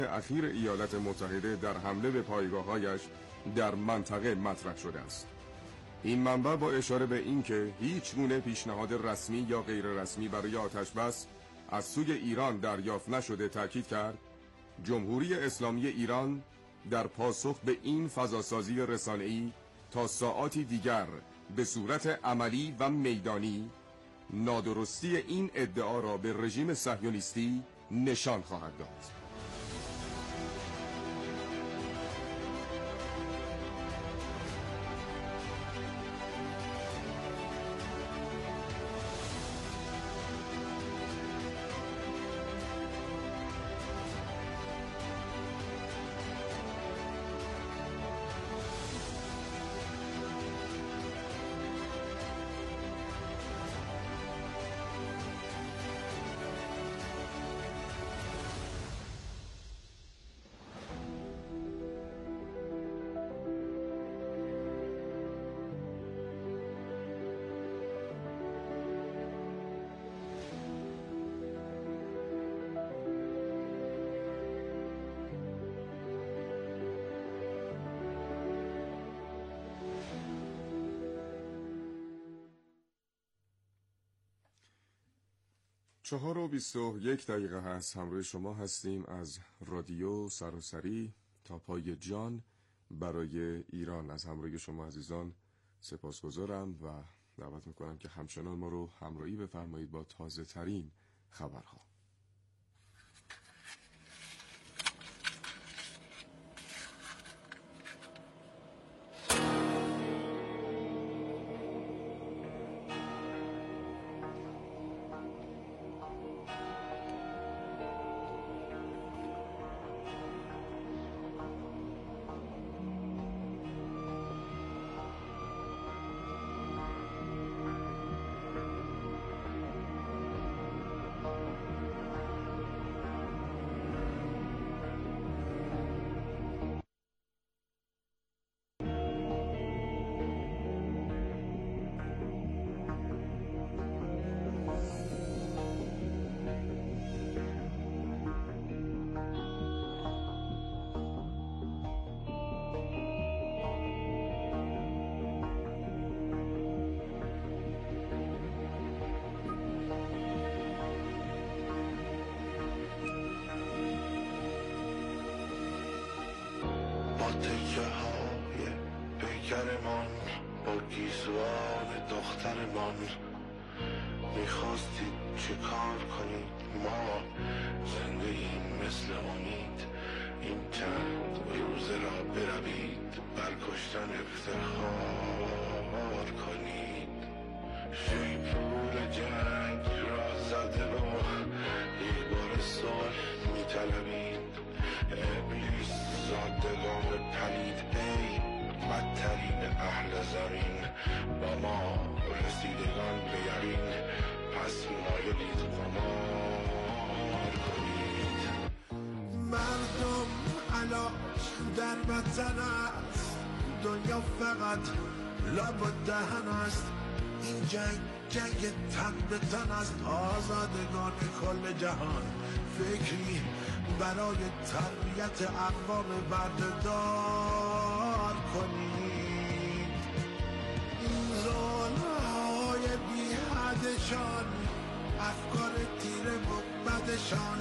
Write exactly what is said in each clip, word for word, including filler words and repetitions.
اخیر ایالات متحده در حمله به پایگاه‌هایش در منطقه مطرح شده است. این منبع با اشاره به اینکه هیچ گونه پیشنهاد رسمی یا غیر رسمی برای آتش‌بس از سوی ایران دریافت نشده تاکید کرد جمهوری اسلامی ایران در پاسخ به این فضاسازی رسانه‌ای تا ساعاتی دیگر به صورت عملی و میدانی نادرستی این ادعا را به رژیم صهیونیستی نشان خواهد داد. چهار و بیست و یک دقیقه هست. همراه شما هستیم از رادیو سراسری تا پای جان برای ایران. از همراهی شما عزیزان سپاسگزارم و دعوت میکنم که همچنان ما رو همراهی بفرمایید با تازه ترین خبرها. تکه های پیکرمان با گیسوان دخترمان میخواستید چه کار کنید؟ ما زنده ایم مثل امید، این چند روزه را بروید بر کشتن افتخار کنید. شیپور جنگ را زده و یک بار صلح میطلبید. ابلیس زادگان پلید ای بدترین اهل زمین، با ما رسیدگان به یقین پس مایلید قمار کنید. مردم علاج در وطن است، دنیا فقط لب و دهن است. این جنگ جنگ تن به تن است، آزادگان کل جهان فکری برای تربیت اقوام بردهدار کنید. این ظلم‌های بی حدشان، افکار تیر مبدشان،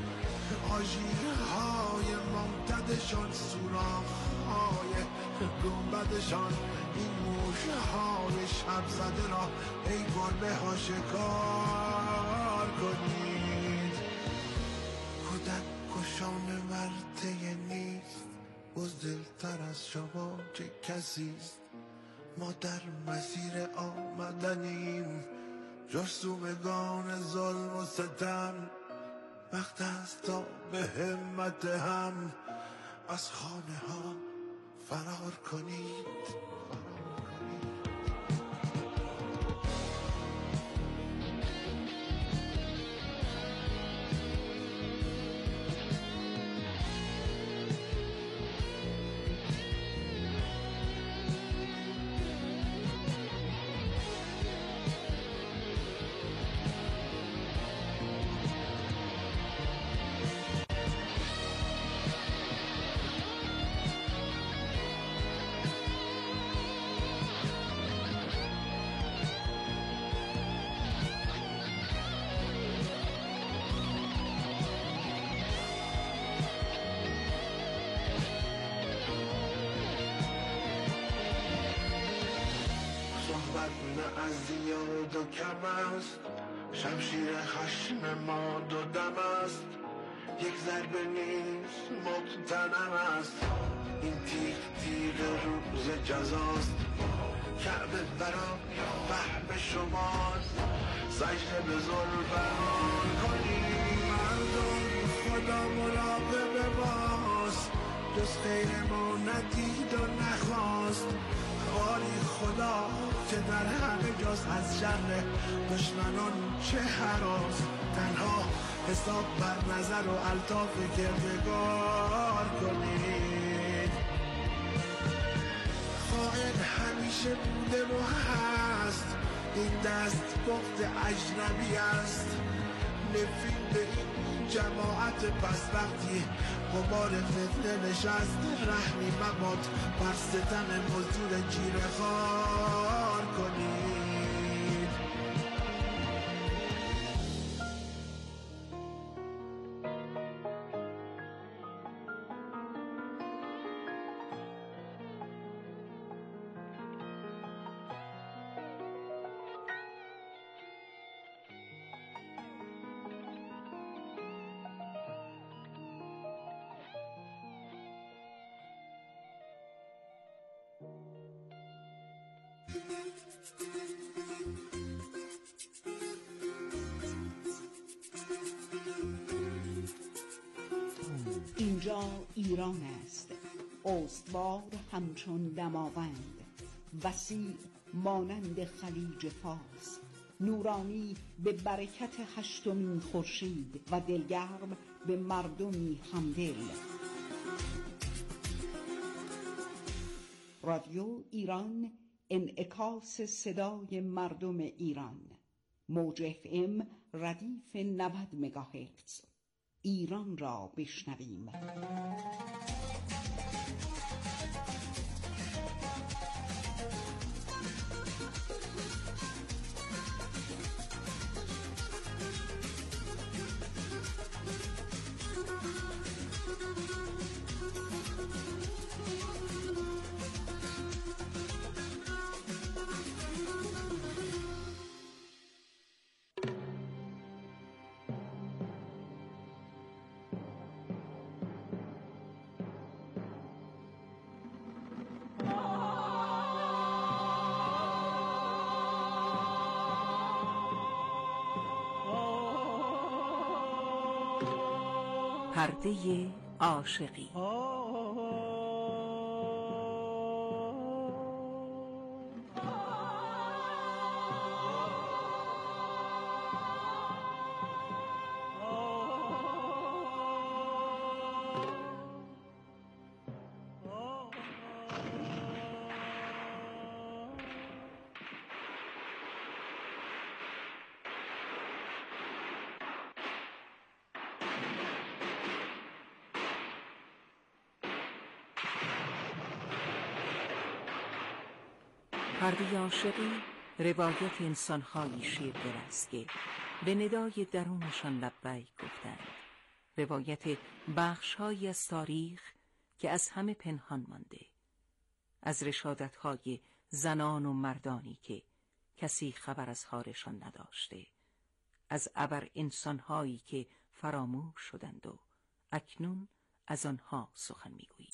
آژیرهای ممتدشان، سوراخ‌های گنبدشان، این موشهای شب زده را ای گربه ها شکار کنید. کودک کشان ورطه نیست، بزدلتر از شما چه کسیست. ما در مسیر آمدنیم، جرثومگان ظلم و ستم. وقت است تا به همت هم از خانه ها فرار کنید. از یاد و کم است، شمشیر خشم ما دو دم است، یک ضربه نیست مقتنم است، این تیغ تیغ روز جزاست، کعبه برا فهم شماست، سجده به ظلمران کنید. مردم خدا مراقب ماست، جز خیر ما ندید و نخواست، آری خدا که در همه جاست، از شر دشمنان چه هراست، تنها حساب بر نظر و الطاف کردگار کنید. خائن همیشه بوده و هست، این دست بخت اجنبی است، نفرین به این جماعت پس وقتی غبار فتنه نشست، رحمی مباد بر ستم مزدور جیره خوار کنید. اینجا ایران است، استوار همچون دماوند، وسیع مانند خلیج فارس، نورانی به برکت هشتمین خورشید و دلگرم به مردمی همدل. رادیو ایران، انعکاس صدای مردم ایران. موج اف ام ردیف نود مگاهرتز. ایران را بشنویم. پرده عاشقی. پرده عاشقی روایت انسان‌هایی شیردل است که به ندای درونشان لبیک گفتند، روایت بخش‌هایی از تاریخ که از همه پنهان مانده، از رشادت‌های زنان و مردانی که کسی خبر از حالشان نداشته، از ابر انسان‌هایی که فراموش شدند و اکنون از آنها سخن می‌گوییم.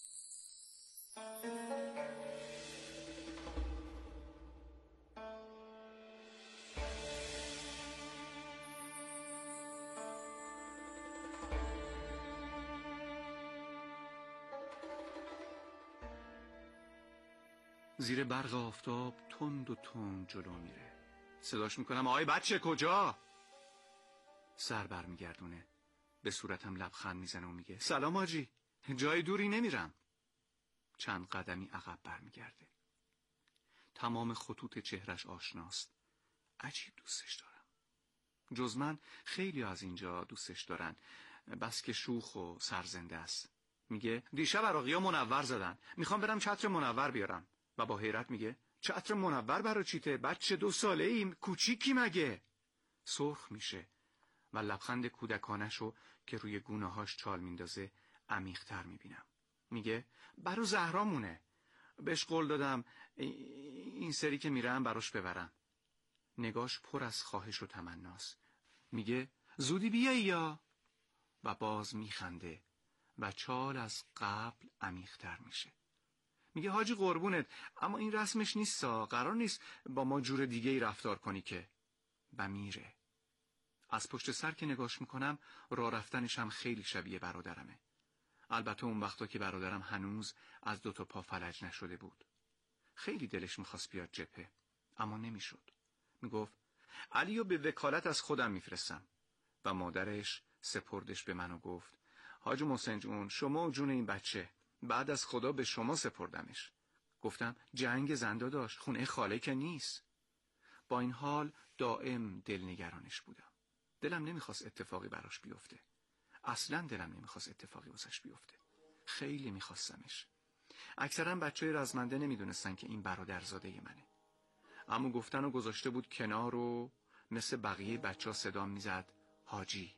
زیر برق آفتاب تند و تند جلو میره. صداش میکنم آقای بچه کجا؟ سر بر میگردونه، به صورتم لبخند میزنه و میگه سلام آجی، جای دوری نمیرم. چند قدمی عقب بر میگرده. تمام خطوط چهرش آشناست. عجیب دوستش دارم. جز من خیلی از اینجا دوستش دارن، بس که شوخ و سرزنده است. میگه دیشب عراقی‌ها منور زدن، میخوام برم چتر منور بیارم. و با حیرت میگه چتر منور برا چیته؟ بچه دو ساله ایم، کوچیکی مگه؟ سرخ میشه و لبخند کودکانشو که روی گونه‌هاش چال میندازه عمیق‌تر میبینم. میگه برا زهرامونه، بهش قول دادم این سری که میرم براش ببرم. نگاش پر از خواهش و تمناست. میگه زودی بیایی یا؟ و باز میخنده و چال از قبل عمیق‌تر میشه. میگه حاجی قربونت، اما این رسمش نیستا، قرار نیست با ما جور دیگه ای رفتار کنی که. و میره. از پشت سر که نگاش میکنم راه رفتنش هم خیلی شبیه برادرمه. البته اون وقتا که برادرم هنوز از دو تا پا فلج نشده بود. خیلی دلش میخواست بیاد جبهه، اما نمیشد. میگفت علیو به وکالت از خودم میفرستم. و مادرش سپردش به من و گفت حاج محسن جون، شما و جون این بچه، بعد از خدا به شما سپردمش. گفتم جنگ زنده داشت، خونه خاله که نیست. با این حال دائم دلنگرانش بودم. دلم نمیخواست اتفاقی براش بیفته. اصلا دلم نمیخواست اتفاقی واسش بیفته. خیلی میخواستمش. اکثرا بچه‌های رزمنده نمیدونستن که این برادرزاده منه. اما گفتن و گذاشته بود کنار و مثل بقیه بچه‌ها صدا میزد حاجی.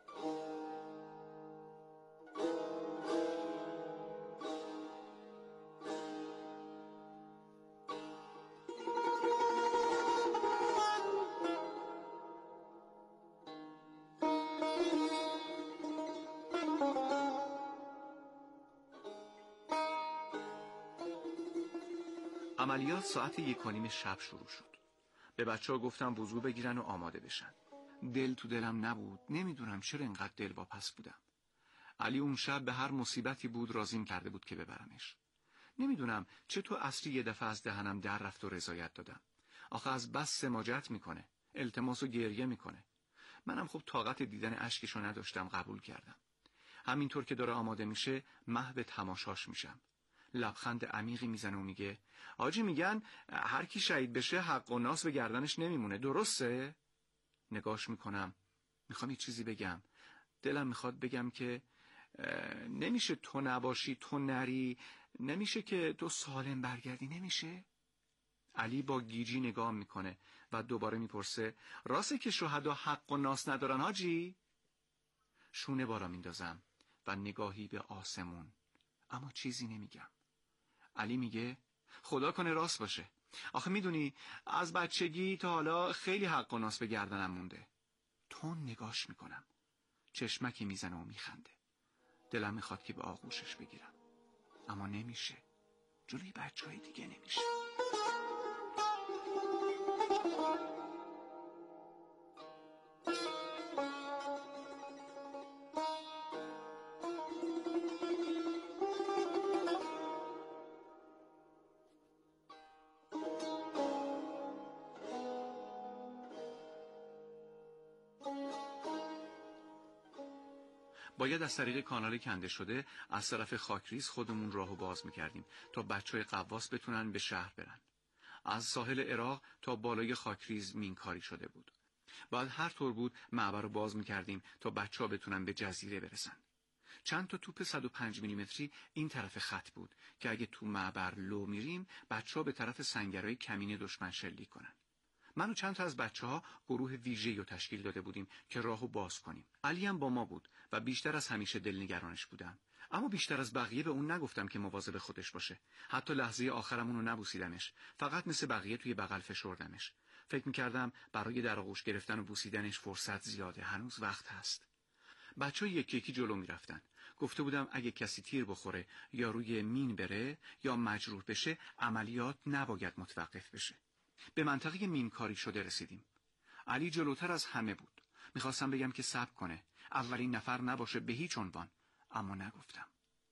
عملیات ساعت یک و نیم شب شروع شد. به بچه ها گفتم وضو بگیرن و آماده بشن. دل تو دلم نبود. نمیدونم چرا اینقدر دل واپس بودم. علی اون شب به هر مصیبتی بود رازیم کرده بود که ببرمش. نمیدونم چطور اصلی یه دفعه از دهنم در رفت و رضایت دادم. آخه از بس سماجت میکنه، التماس و گریه میکنه. منم خب طاقت دیدن اشکشو نداشتم، قبول کردم. همینطور که داره آماده میشه محو تماشاش میشم. لبخند عمیقی میزنه و میگه آجی میگن هر کی شهید بشه حق و ناس به گردنش نمیمونه، درسته؟ نگاش میکنم. میخوام یه چیزی بگم. دلم میخواد بگم که نمیشه تو نباشی، تو نری، نمیشه که تو سالم برگردی، نمیشه. علی با گیجی نگاه میکنه و دوباره میپرسه راسته که شهدا حق و ناس ندارن حاجی؟ شونه بالا میندازم و نگاهی به آسمون، اما چیزی نمیگم. علی میگه خدا کنه راست باشه. آخه میدونی از بچگی تا حالا خیلی حق و ناس به گردنم مونده. تون نگاش میکنم. چشمکی میزنه و میخنده. دلم میخواد که به آغوشش بگیرم، اما نمیشه. جلوی بچه های دیگه نمیشه. باید از طریق کانال کنده شده از طرف خاکریز خودمون راهو باز میکردیم تا بچهای قواس بتونن به شهر برن. از ساحل عراق تا بالای خاکریز مینکاری شده بود. بعد هر طور بود معبر رو باز میکردیم تا بچه‌ها بتونن به جزیره برسن. چند تا توپ صد و پنج میلیمتری این طرف خط بود که اگه تو معبر لو میریم بچه‌ها به طرف سنگرهای کمین دشمن شلیک کنن. من و چند تا از بچه‌ها گروه ویژه‌ای رو تشکیل داده بودیم که راهو باز کنیم. علی هم با ما بود و بیشتر از همیشه دلنگرانش بودم. اما بیشتر از بقیه به اون نگفتم که مواظب خودش باشه. حتی لحظه آخرمون رو نبوسیدمش. فقط مثل بقیه توی بغل فشردمش. فکر می‌کردم برای در آغوش گرفتن و بوسیدنش فرصت زیاده، هنوز وقت هست. بچه‌ها یکی یکی جلو می‌رفتن. گفته بودم اگه کسی تیر بخوره یا روی مین بره یا مجروح بشه عملیات نباید متوقف بشه. به منطقه مینکاری شده رسیدیم. علی جلوتر از همه بود. میخواستم بگم که صبر کنه، اولین نفر نباشه به هیچ عنوان، اما نگفتم.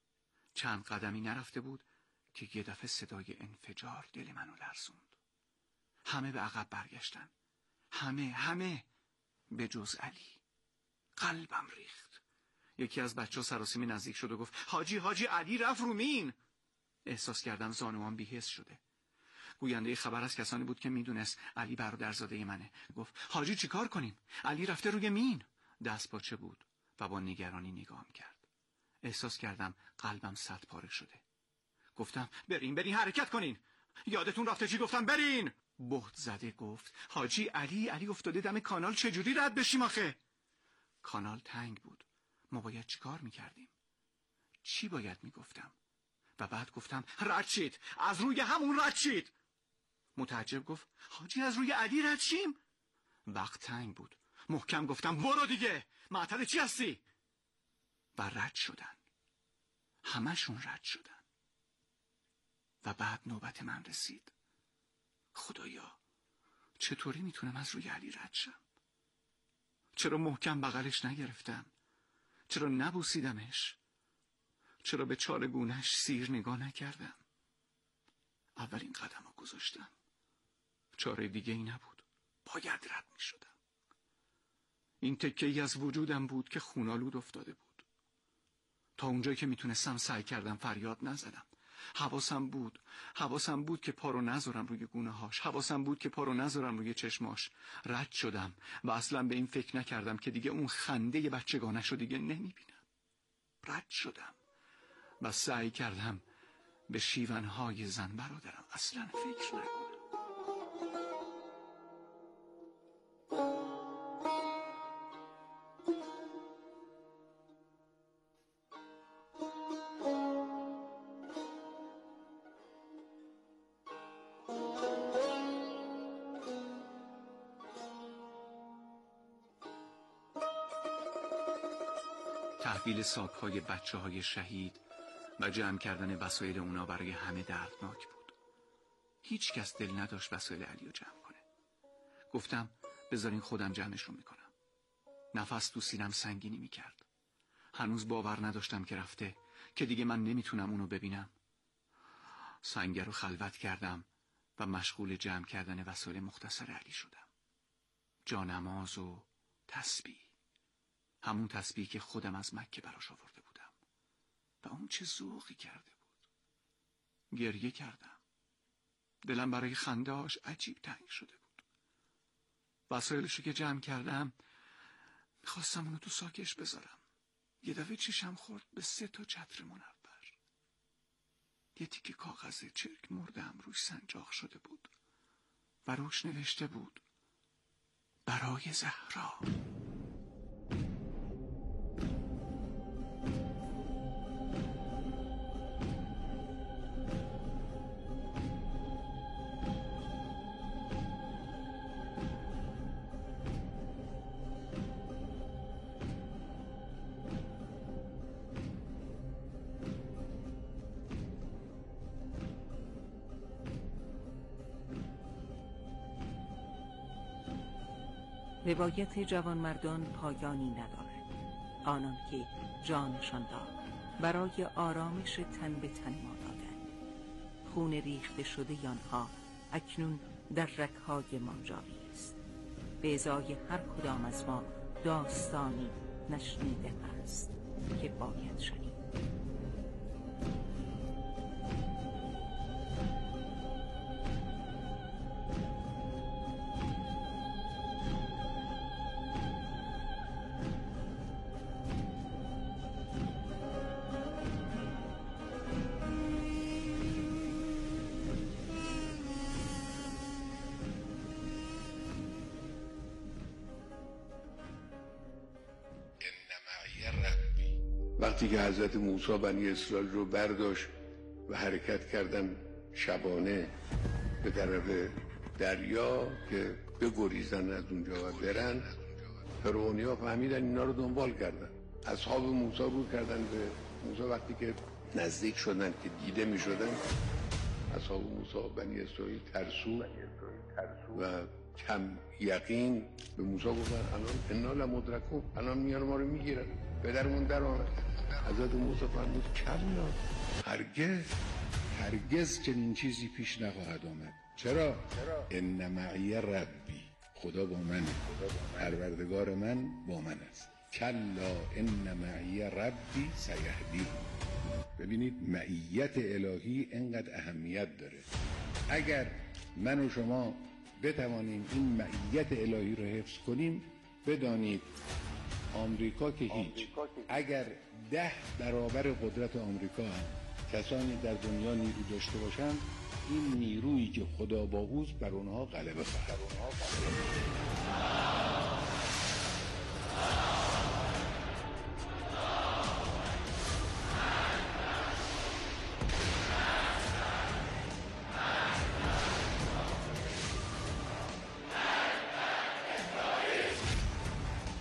چند قدمی نرفته بود که یه دفعه صدای انفجار دل منو لرزوند. همه به عقب برگشتن. همه همه به جز علی. قلبم ریخت. یکی از بچه‌ها سراسیمه نزدیک شد و گفت حاجی حاجی علی رفت رو مین. احساس کردم زانوام بی‌حس شده. گوینده خبر از کسانی بود که میدونست علی برادرزاده منه. گفت حاجی چیکار کنیم؟ علی رفته روی مین. دست پاچه بود و با نگرانی نگام کرد. احساس کردم قلبم صد پاره شده. گفتم برین برین حرکت کنین. یادتون رفته چی گفتم؟ برین. بهت زده گفت حاجی علی علی افتاده دم کانال، چجوری رد بشیم آخه؟ کانال تنگ بود. ما باید چیکار میکردیم؟ چی باید میگفتم؟ و بعد گفتم رد شید، از روی همون رد شید. متعجب گفت حاجی از روی علی رد شیم؟ وقت تنگ بود. محکم گفتم برو دیگه، معطل چی هستی؟ و رد شدن، همشون رد شدن. و بعد نوبت من رسید. خدایا چطوری میتونم از روی علی رد شم؟ چرا محکم بغلش نگرفتم؟ چرا نبوسیدمش؟ چرا به چارگونش سیر نگاه نکردم؟ اولین قدم رو گذاشتم. چاره دیگه ای نبود. باید رد می شدم. این تکه ای از وجودم بود که خونالود افتاده بود. تا اونجایی که میتونستم سعی کردم فریاد نزدم. حواسم بود. حواسم بود که پارو نذارم روی گونه هاش. حواسم بود که پارو نذارم روی چشماش. رد شدم و اصلا به این فکر نکردم که دیگه اون خنده بچگانش رو دیگه نمیبینم. رد شدم و سعی کردم به شیونهای زن برادرم اصلا فکر نکنم. تحویل ساک‌های بچه‌های شهید و جمع کردن وسایل اونا برای همه دردناک بود. هیچ کس دل نداشت وسایل علی رو جمع کنه. گفتم بذارین خودم جمعشون میکنم. نفس تو سینم سنگینی میکرد. هنوز باور نداشتم که رفته، که دیگه من نمیتونم اونو ببینم. سنگر رو خلوت کردم و مشغول جمع کردن وسایل مختصر علی شدم. جانماز و تسبیح. همون تسبیح که خودم از مکه براش آورده بودم و اون چه ذوقی کرده بود. گریه کردم. دلم برای خنده‌اش عجیب تنگ شده بود. وسایلشو که جمع کردم میخواستم اونو تو ساکش بذارم. یه دفعه چشم خورد به سه تا چتر منور. یه تیکه کاغذ چرک مردم روش سنجاق شده بود و روش نوشته بود برای زهرا. روایت جوانمردان پایانی ندارد. آنان که جانشان داد برای آرامش تن به تن ما دادند. خون ریخته شده آنها اکنون در رگ‌های ما جاری است. به ازای هر کدام از ما داستانی نشنیده است که باید شنید. وقتی که حضرت موسی بنی اسرائیل رو برداشت و حرکت کردن شبانه به طرف دریا که بگریزن از اونجا و برن، فرعونیا فهمیدن اینا رو دنبال کردن. اصحاب موسی رو کردن به موسی. وقتی که نزدیک شدن که دیده می شدن، اصحاب موسی بنی اسرائیل ترسو و کم یقین به موسی گفتن الان انا لمدرکون، الان میان ما رو میگیرن، پدرمون در آمد. حضرت موسی فرمود کلا، هرگز هرگز چنین چیزی پیش نخواهد آمد. چرا؟ ان معی ربی، خدا با منه، پروردگار من با من است. کلا ان معی ربی سیهدی. ببینید معیت الهی انقدر اهمیت داره. اگر من و شما بتوانیم این معیت الهی رو حفظ کنیم، بدانید آمریکا که هیچ، اگر ده برابر قدرت آمریکا هم کسانی در دنیا نیرو داشته باشن، این نیرویی که خدا با اوست بر اونها غلبه خواهد.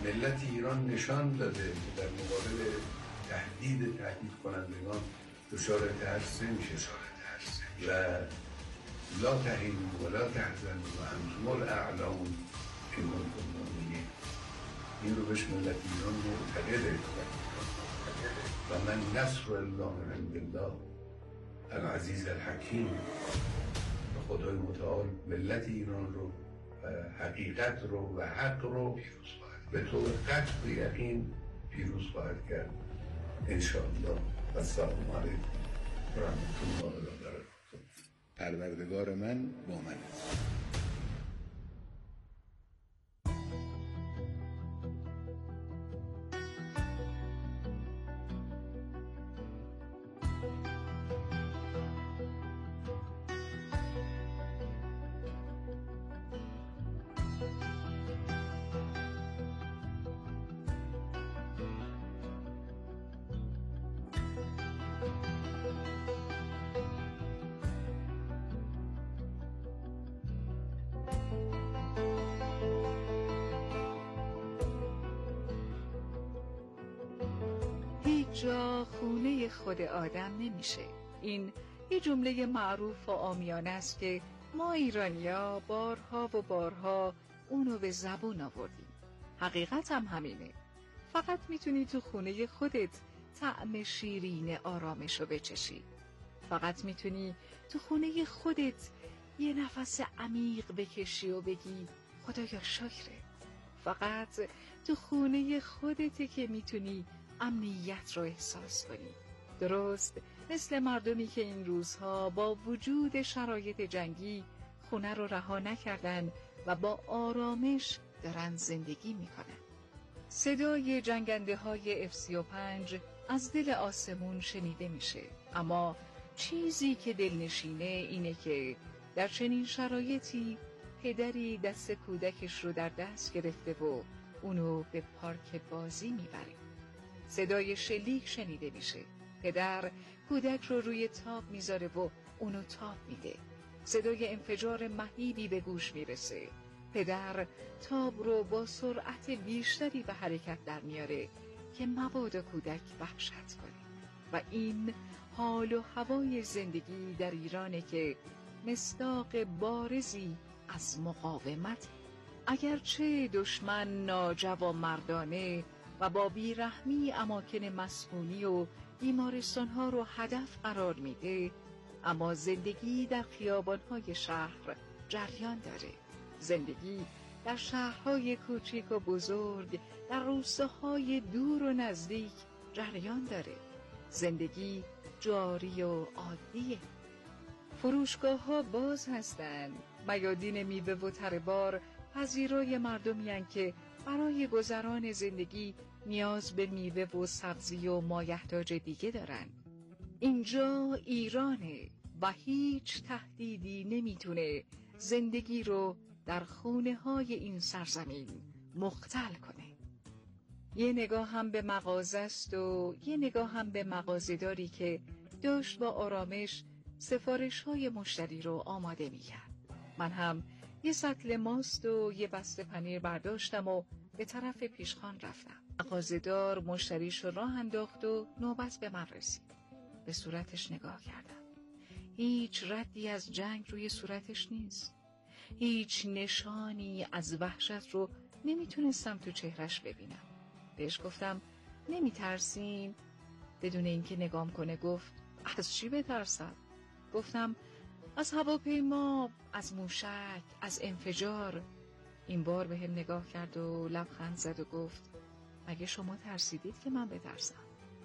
ملت ایران نشان داده که در مقابل تهدید تهدید کنندگان دچار ترس نمیشه و لا تهینوا ولا تحزنوا وانتم الاعلون ان کنتم مؤمنین. این رو بهش ملت ایران معتقده و من نصر الله من عند الله العزیز الحکیم. و خدای متعال ملت ایران رو و حقیقت رو و حق رو به طور قطع یقین پیروز خواهد کرد انشاءالله. و السلام علیکم و رحمت الله و برکاته. پروردگار من با من است. جا خونه خود آدم نمیشه. این یه جمله معروف و عامیانه است که ما ایرانیا بارها و بارها اونو به زبون آوردیم. حقیقت هم همینه. فقط میتونی تو خونه خودت طعم شیرین آرامش رو بچشی. فقط میتونی تو خونه خودت یه نفس عمیق بکشی و بگی خدایا شکره. فقط تو خونه خودته که میتونی امنیت رو احساس کنی. درست مثل مردمی که این روزها با وجود شرایط جنگی خونه رو رها نکردن و با آرامش دارن زندگی میکنن. صدای جنگنده های اف سی و پنج از دل آسمون شنیده میشه، اما چیزی که دلنشینه اینه که در چنین شرایطی پدری دست کودکش رو در دست گرفته و اونو به پارک بازی میبره. صدای شلیک شنیده میشه. پدر کودک رو روی تاب میذاره و اونو تاب میده. صدای انفجار مهیبی به گوش میرسه. پدر تاب رو با سرعت بیشتری به حرکت در میاره که مبادا کودک وحشت کنه. و این حال و هوای زندگی در ایرانه که مصداق بارزی از مقاومت. اگرچه دشمن ناجوانمردانه و با بیرحمی اماکن مسکونی و بیمارستان‌ها رو هدف قرار میده، اما زندگی در خیابان‌های شهر جریان داره. زندگی در شهرهای کوچیک و بزرگ، در روستاهای دور و نزدیک جریان داره. زندگی جاری و عادیه. فروشگاه‌ها باز هستن. میادین میوه و تره‌بار پذیرای مردمی هستند که برای گذران زندگی نیاز به میوه و سبزی و مایحتاج دیگه دارن. اینجا ایرانه و هیچ تهدیدی نمیتونه زندگی رو در خونه های این سرزمین مختل کنه. یه نگاه هم به مغازه است و یه نگاه هم به مغازه‌داری که داشت با آرامش سفارش های مشتری رو آماده میکرد. من هم یه سطل ماست و یه بسته پنیر برداشتم و به طرف پیشخوان رفتم. مغازه‌دار مشتریش رو راه انداخت و نوبت به من رسید. به صورتش نگاه کردم. هیچ ردی از جنگ روی صورتش نیست. هیچ نشانی از وحشت رو نمیتونستم تو چهرش ببینم. بهش گفتم نمیترسین؟ بدون اینکه نگام کنه گفت از چی بترسم؟ گفتم از هواپیما، از موشک، از انفجار. این بار به هم نگاه کرد و لبخند زد و گفت مگه شما ترسیدید که من بترسم؟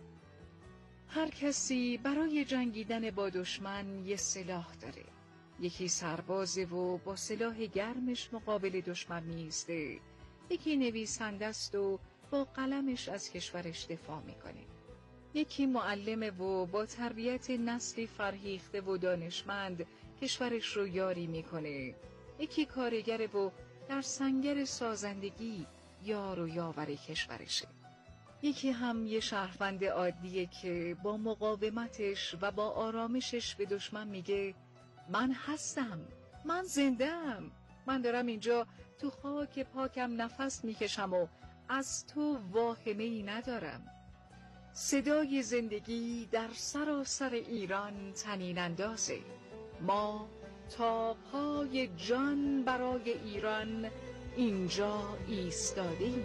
هر کسی برای جنگیدن با دشمن یه سلاح داره. یکی سربازه و با سلاح گرمش مقابل دشمن میسته. یکی نویسنده است و با قلمش از کشورش دفاع میکنه. یکی معلمه و با تربیت نسلی فرهیخته و دانشمند کشورش رو یاری میکنه. یکی کارگره و در سنگر سازندگی یار و یاور کشورشه. یکی هم یه شهروند عادیه که با مقاومتش و با آرامشش به دشمن میگه من هستم، من زنده‌ام، من دارم اینجا تو خاک پاکم نفس میکشم و از تو واهمه‌ای ندارم. صدای زندگی در سراسر ایران طنین اندازه. ما تا پای جان برای ایران اینجا ایستادیم.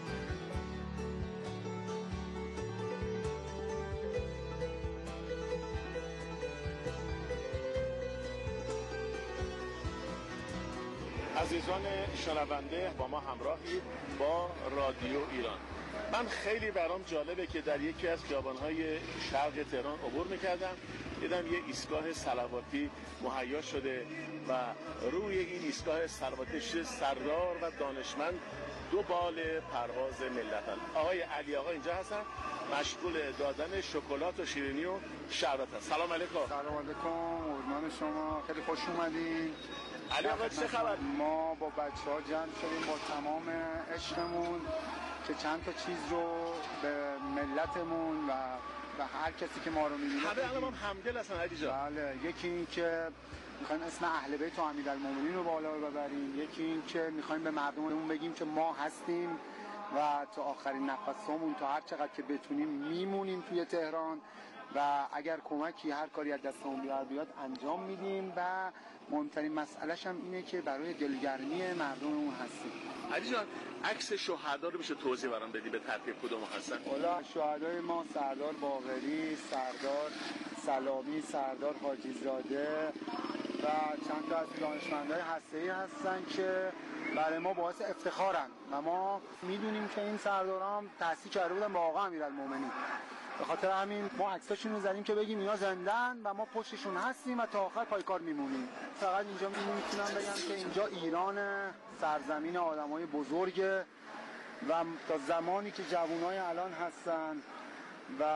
عزیزان شنونده، با ما همراهید با رادیو ایران. من خیلی برام جالبه که در یکی از خیابان‌های شرق تهران عبور می‌کردم، دیدم یه ایستگاه صلواتی مهیا شده و روی این ایستگاه صلواتی سردار و دانشمند دو بال پرواز ملتن. آقای علی آقا اینجا هستن، مشغول دادن شکلات و شیرینی و شربت هست. سلام علیکم. سلام علیکم، قربان شما، خیلی خوش اومدین. علی آقا چه خبر؟ ما با بچه‌ها جمع شدیم با تمام عشقمون که چند تا چیز رو به ملتمون و و هر کسی که ما رو می‌بینه همه الان همدل هستن علی جان. بله، یکی این که می‌خوایم اسم اهل بیت و امیرالمومنین رو بالا ببریم، یکی این که می‌خوایم به مردممون بگیم که ما هستیم و تا آخرین نفسمون، تا هر چقدر که بتونیم میمونیم توی تهران و اگر کمکی هر کاری از دستمون بیاد بیاد انجام میدیم و مهمترین مسئلهش هم اینه که برای دلگرمی مردممون هستیم. علی جان، عکس شهدا رو میشه توضیح برام بدی به ترتیب کدوم هستن؟ والا شهدای ما سردار باقری، سردار سلامی، سردار حاجی زاده و چند تا از دانشمندای هسته‌ای هستن که برای ما باعث افتخارن و ما میدونیم که این سردارا هم تأسیس کرده بودن با آقا امیرالمومنین. به خاطر همین ما عکساشون رو زدیم که بگیم اینا زندن و ما پشتشون هستیم و تا آخر پایکار میمونیم. فقط اینجا میتونم بگم که اینجا ایران، سرزمین آدمای بزرگه و تا زمانی که جوانای الان هستن و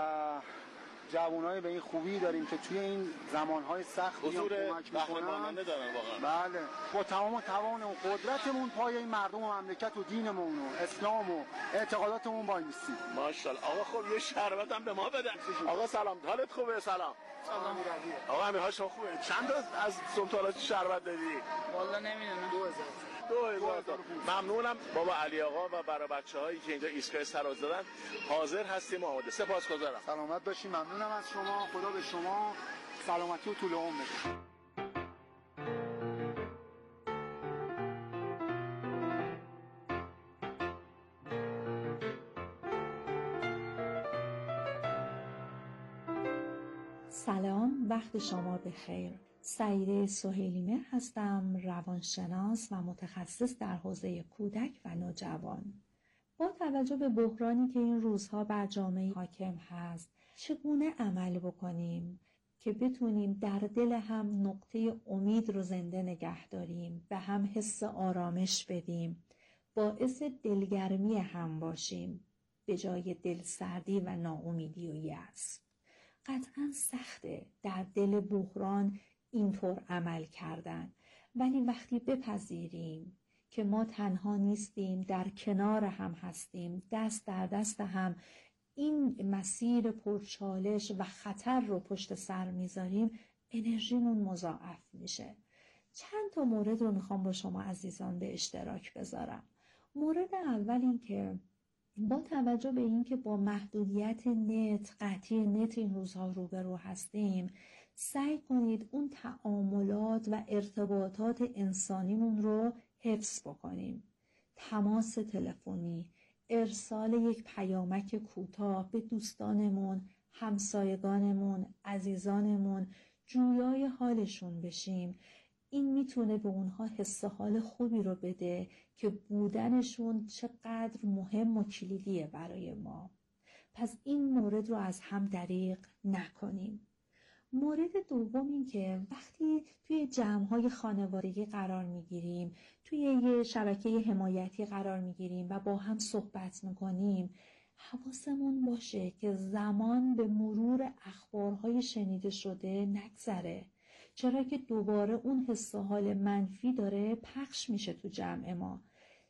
جوانای به این خوبی داریم که توی این زمانهای سخت حضور قهرمانانه دارن واقعا. بله، با تمام توان و قدرتمون پای این مردم و مملکت و دینمون و اسلام و اعتقاداتمون وای میستیم. ماشاءالله. آقا خب یه شربت هم به ما بده. آقا سلام، حالت خوبه؟ سلام. سلام. آقا امیرها شما خوبه؟ چند تا از سلطانات شربت دادی؟ والله نمیدونم. دو هزار. دو هزار تا. ممنونم بابا علی آقا و برای بچه‌هایی که اینجا ایستگاه سراز دادن. حاضر هستیم آماده. سپاسگزارم. سلامت باشین. ممنونم از شما. خدا به شما سلامتی و طول عمر بده. سلام، وقت شما بخیر. سعیده سهیلی‌مهر هستم، روانشناس و متخصص در حوزه کودک و نوجوان. با توجه به بحرانی که این روزها بر جامعه حاکم هست، چگونه عمل بکنیم که بتونیم در دل هم نقطه امید رو زنده نگه داریم و هم حس آرامش بدیم، باعث دلگرمی هم باشیم به جای دلسردی و ناامیدی و یأس. قطعاً سخته در دل بحران اینطور عمل کردن، ولی وقتی بپذیریم که ما تنها نیستیم، در کنار هم هستیم، دست در دست هم این مسیر پرچالش و خطر رو پشت سر میذاریم، انرژیمون مضاعف میشه. چند تا مورد رو میخوام با شما عزیزان به اشتراک بذارم. مورد اول این که با توجه به اینکه با محدودیت نت، قطعی نت این روزها روبرو هستیم، سعی کنید اون تعاملات و ارتباطات انسانیمون رو حفظ بکنیم. تماس تلفنی، ارسال یک پیامک کوتاه به دوستانمون، همسایگانمون، عزیزانمون، جویای حالشون بشیم. این میتونه به اونها حس حال خوبی رو بده که بودنشون چقدر مهم و کلیدیه برای ما. پس این مورد رو از هم دریغ نکنیم. مورد دوم این که وقتی توی جمع‌های خانوادگی قرار میگیریم، توی یه شبکه حمایتی قرار میگیریم و با هم صحبت میکنیم، حواسمون باشه که زمان به مرور اخبارهای شنیده شده نگذره، چرا که دوباره اون حس و حال منفی داره پخش میشه تو جمع ما.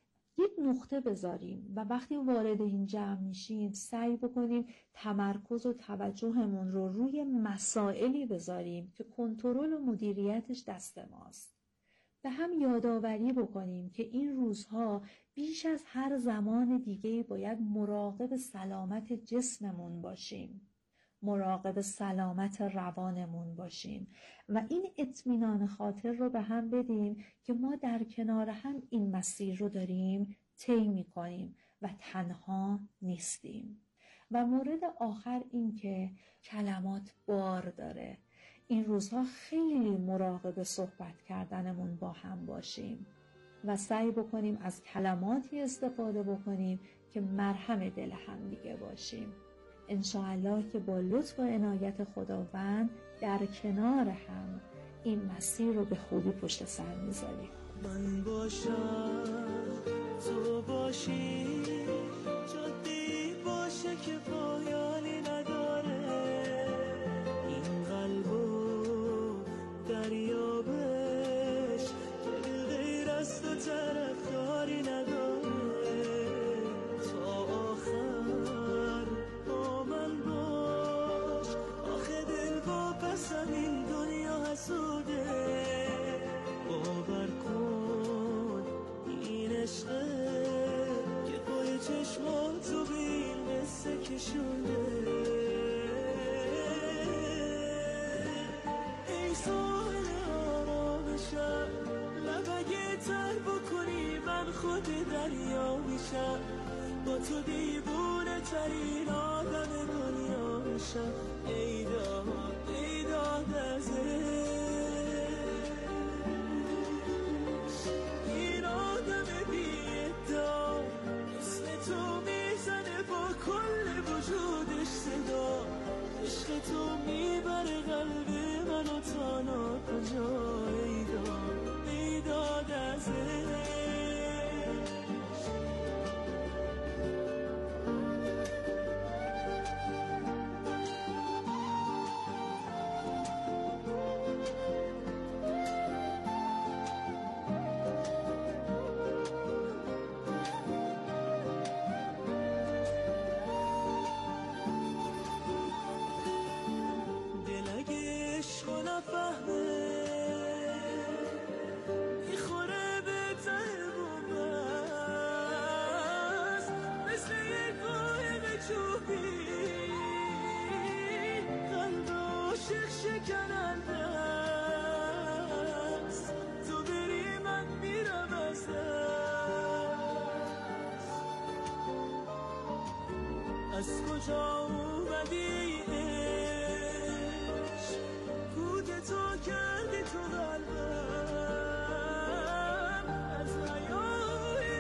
یک نقطه بذاریم و وقتی وارد این جمع میشیم سعی بکنیم تمرکز و توجهمون رو روی مسائلی بذاریم که کنترل و مدیریتش دست ماست. به هم یادآوری بکنیم که این روزها بیش از هر زمان دیگه باید مراقب سلامت جسممون باشیم، مراقب سلامت روانمون باشیم و این اطمینان خاطر رو به هم بدیم که ما در کنار هم این مسیر رو داریم طی می‌کنیم و تنها نیستیم. و مورد آخر این که کلمات بار داره. این روزها خیلی مراقب صحبت کردنمون با هم باشیم و سعی بکنیم از کلماتی استفاده بکنیم که مرهم دل هم دیگه باشیم. انشاءالله که با لطف و عنایت خداوند در کنار هم این مسیر رو به خوبی پشت سر میذاریم. من باشم تو باشی، جادی باشه که پایانی نداره، این قلبو دریابش که غیر از تو طرفداری نداره، تا آخر با من باش، آخه دل با پسم این دنیا حسوده، باور کن این عشقه که پای چشماتو به این قصه کشونده. ای ساحل آرامشم، لبگه تر بکنی من خود دریا میشم، با تو دیوونه ترین آدم دنیا میشم. ای داد ای داد از این آدم بی‌ادعا، اسم تو میزنه با کل وجودش صدا، عشق تو میبره قلب منو تا ناکجا. ای داد ای داد از از کجا اومدی عشق، کودتا کردی تو قلبم، از حیای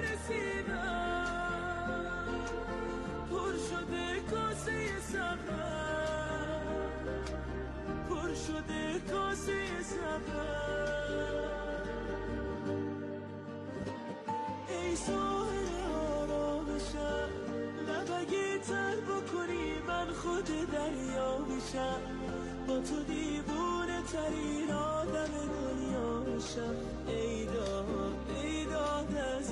رسیدم پر شده کاسه صبرم، پر شده کاسه صبرم. ای ساحل آرامشم، لبگه تر بکنی من خود دریا میشم، با تو دیوونه ترین آدم دنیا میشم. ای داد ای داد از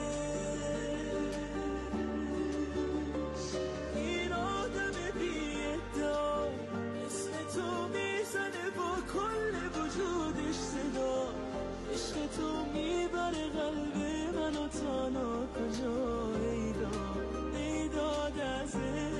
این آدم بی‌ادعا، اسم تو میزنه با کل وجودش صدا، عشق تو میبره قلب منو تا ناکجا. ای داد ای داد از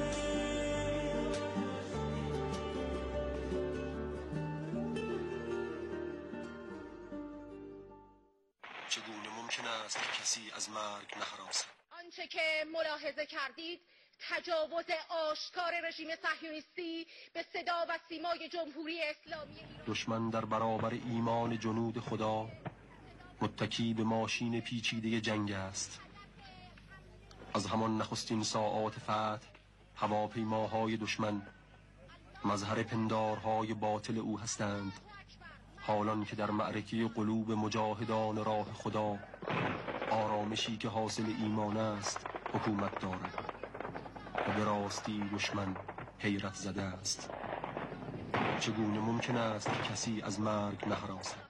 چگونه ممکن است کسی از مرگ نهراسد؟ آنچه که ملاحظه کردید تجاوز آشکار رژیم صهیونیستی به صدا و سیمای جمهوری اسلامی ایران. دشمن در برابر ایمان جنود خدا متکی به ماشین پیچیده جنگ است. از همان نخستین ساعات فتح هواپیماهای دشمن مظهر پندارهای باطل او هستند، حالان که در معرکه قلوب مجاهدان راه خدا آرامشی که حاصل ایمان است حکومت دارد و به راستی دشمن حیرت زده است. چگونه ممکن است کسی از مرگ نهراسد؟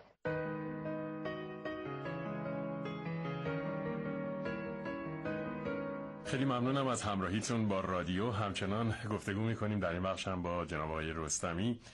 خیلی ممنونم از همراهیتون با رادیو. همچنان گفتگو میکنیم در این بخش هم با جناب آقای رستمی.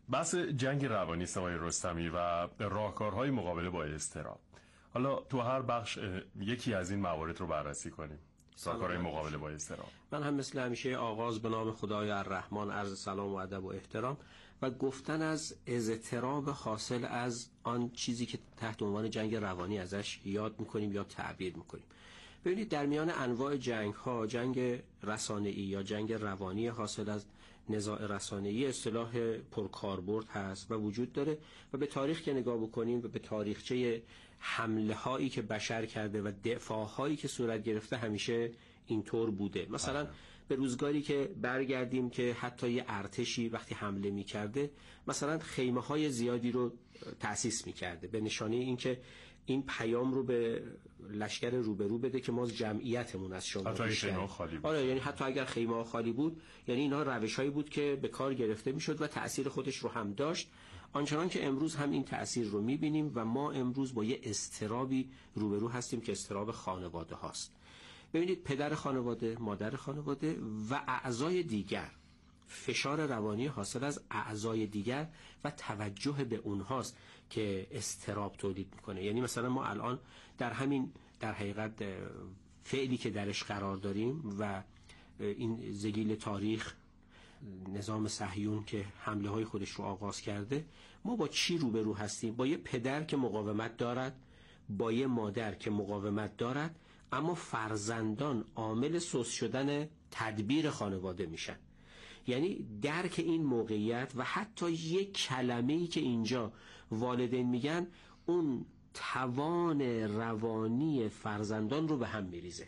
بحث جنگ روانی است آقای رستمی و راهکارهای مقابله با اضطراب. حالا تو هر بخش یکی از این موارد رو بررسی کنیم. راهکارهای مقابله با اضطراب. من هم مثل همیشه آغاز به نام خدای الرحمن، عرض سلام و ادب و احترام و گفتن از اضطراب حاصل از آن چیزی که تحت عنوان جنگ روانی ازش یاد میکنیم یا تعبیر میکنیم. ببینید در میان انواع جنگ ها، جنگ رسانه‌ای یا جنگ روانی حاصل از نزاع رسانه‌ای اصطلاح پرکاربرد هست و وجود داره و به تاریخ که نگاه بکنیم و به تاریخچه حمله هایی که بشر کرده و دفاع هایی که صورت گرفته همیشه اینطور بوده. مثلا به روزگاری که برگردیم که حتی یه ارتشی وقتی حمله می کرده مثلا خیمه های زیادی رو تأسیس می کرده به نشانه این که این پیام رو به لشکر روبرو بده که ما جمعیتمون از شما بیشتره. آره، یعنی حتی اگر خیمه ها خالی بود، یعنی اینها روش‌هایی بود که به کار گرفته میشد و تأثیر خودش رو هم داشت، آنچنان که امروز هم این تأثیر رو میبینیم و ما امروز با یه اضطرابی روبرو هستیم که اضطراب خانواده هاست. ببینید پدر خانواده، مادر خانواده و اعضای دیگر، فشار روانی حاصل از اعضای دیگر و توجه به اونهاست که اضطراب تولید میکنه. یعنی مثلا ما الان در همین در حقیقت فعلی که درش قرار داریم و این ذلیل تاریخ، نظام صهیون که حمله های خودش رو آغاز کرده، ما با چی روبرو هستیم؟ با یه پدر که مقاومت دارد، با یه مادر که مقاومت دارد، اما فرزندان عامل سوس شدن تدبیر خانواده میشن. یعنی درک این موقعیت و حتی یک کلمه‌ای که اینجا والدین میگن اون توان روانی فرزندان رو به هم میریزه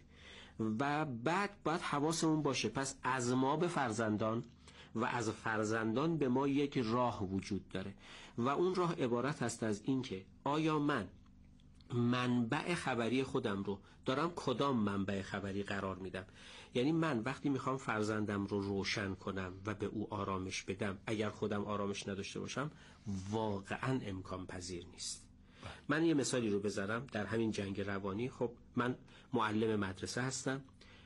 و بعد باید حواسمون باشه پس از ما به فرزندان و از فرزندان به ما یک راه وجود داره و اون راه عبارت هست از این که آیا من منبع خبری خودم رو دارم کدام منبع خبری قرار میدم. یعنی من وقتی میخوام فرزندم رو روشن کنم و به او آرامش بدم، اگر خودم آرامش نداشته باشم واقعا امکان پذیر نیست. من یه مثالی رو بزنم در همین جنگ روانی. خب من معلم مدرسه هستم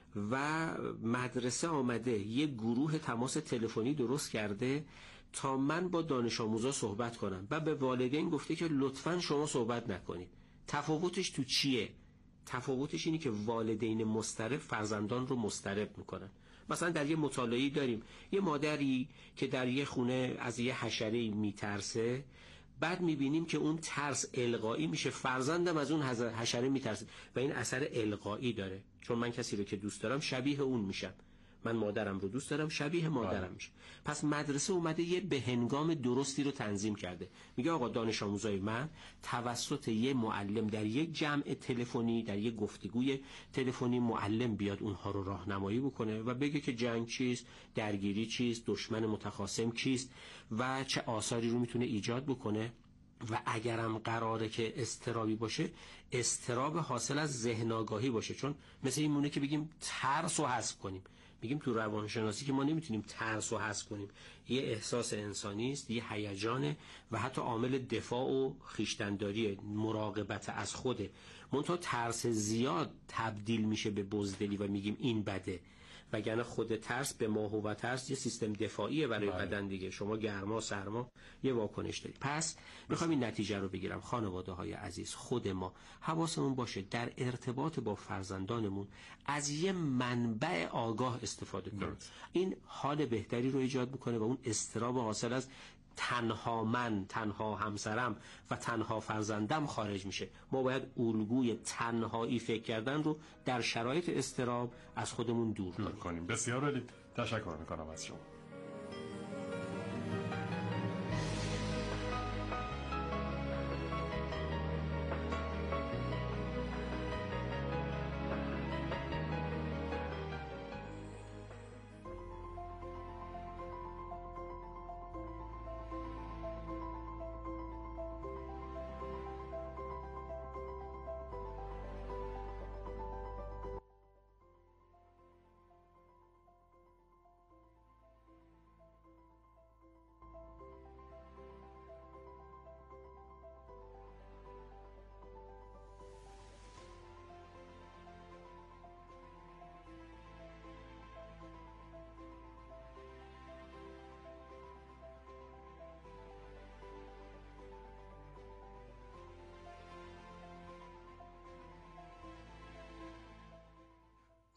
و مدرسه آمده یه گروه تماس تلفنی درست کرده تا من با دانش آموزا صحبت کنم و به والدین گفته که لطفاً شما صحبت نکنید. تفاوتش تو چیه؟ تفاوتش اینه که والدین مضطرب فرزندان رو مضطرب میکنن. مثلا در یه مطالعه‌ای داریم یه مادری که در یه خونه از یه حشره‌ای میترسه، بعد میبینیم که اون ترس القایی میشه، فرزندم از اون حشره میترسه و این اثر القایی داره. چون من کسی رو که دوست دارم شبیه اون میشم، من مادرم رو دوست دارم شبیه مادرم میشه. پس مدرسه اومده یه بهنگام درستی رو تنظیم کرده. میگه آقا دانش آموزای من توسط یه معلم در یک جمع تلفنی، در یک گفتگوی تلفنی، معلم بیاد اونها رو راهنمایی بکنه و بگه که جنگ چیست، درگیری چیست، دشمن متخاصم کیست و چه آثاری رو میتونه ایجاد بکنه و اگرم قراره که اضطرابی باشه، اضطراب حاصل از ذهن آگاهی باشه. چون مثل این مونه که بگیم ترس رو حذف کنیم. میگیم تو روانشناسی که ما نمیتونیم ترس رو حذف کنیم، یه احساس انسانی است، یه هیجانه و حتی عامل دفاع و خویشتن‌داری، مراقبت از خوده. منتها ترس زیاد تبدیل میشه به بزدلی و میگیم این بده، وگرنه خود ترس به ماهو و ترس یه سیستم دفاعیه برای بله. بدن دیگه. شما گرما سرما یه واکنش داری. پس میخوام این نتیجه رو بگیرم خانواده های عزیز، خود ما حواسمون باشه در ارتباط با فرزندانمون از یه منبع آگاه استفاده کنیم. این حال بهتری رو ایجاد میکنه و اون اضطراب حاصل از تنها من، تنها همسرم و تنها فرزندم خارج میشه. ما باید الگوی تنهایی فکر کردن رو در شرایط اضطراب از خودمون دور کنیم. کنیم. بسیار عالی. تشکر میکنم از شما.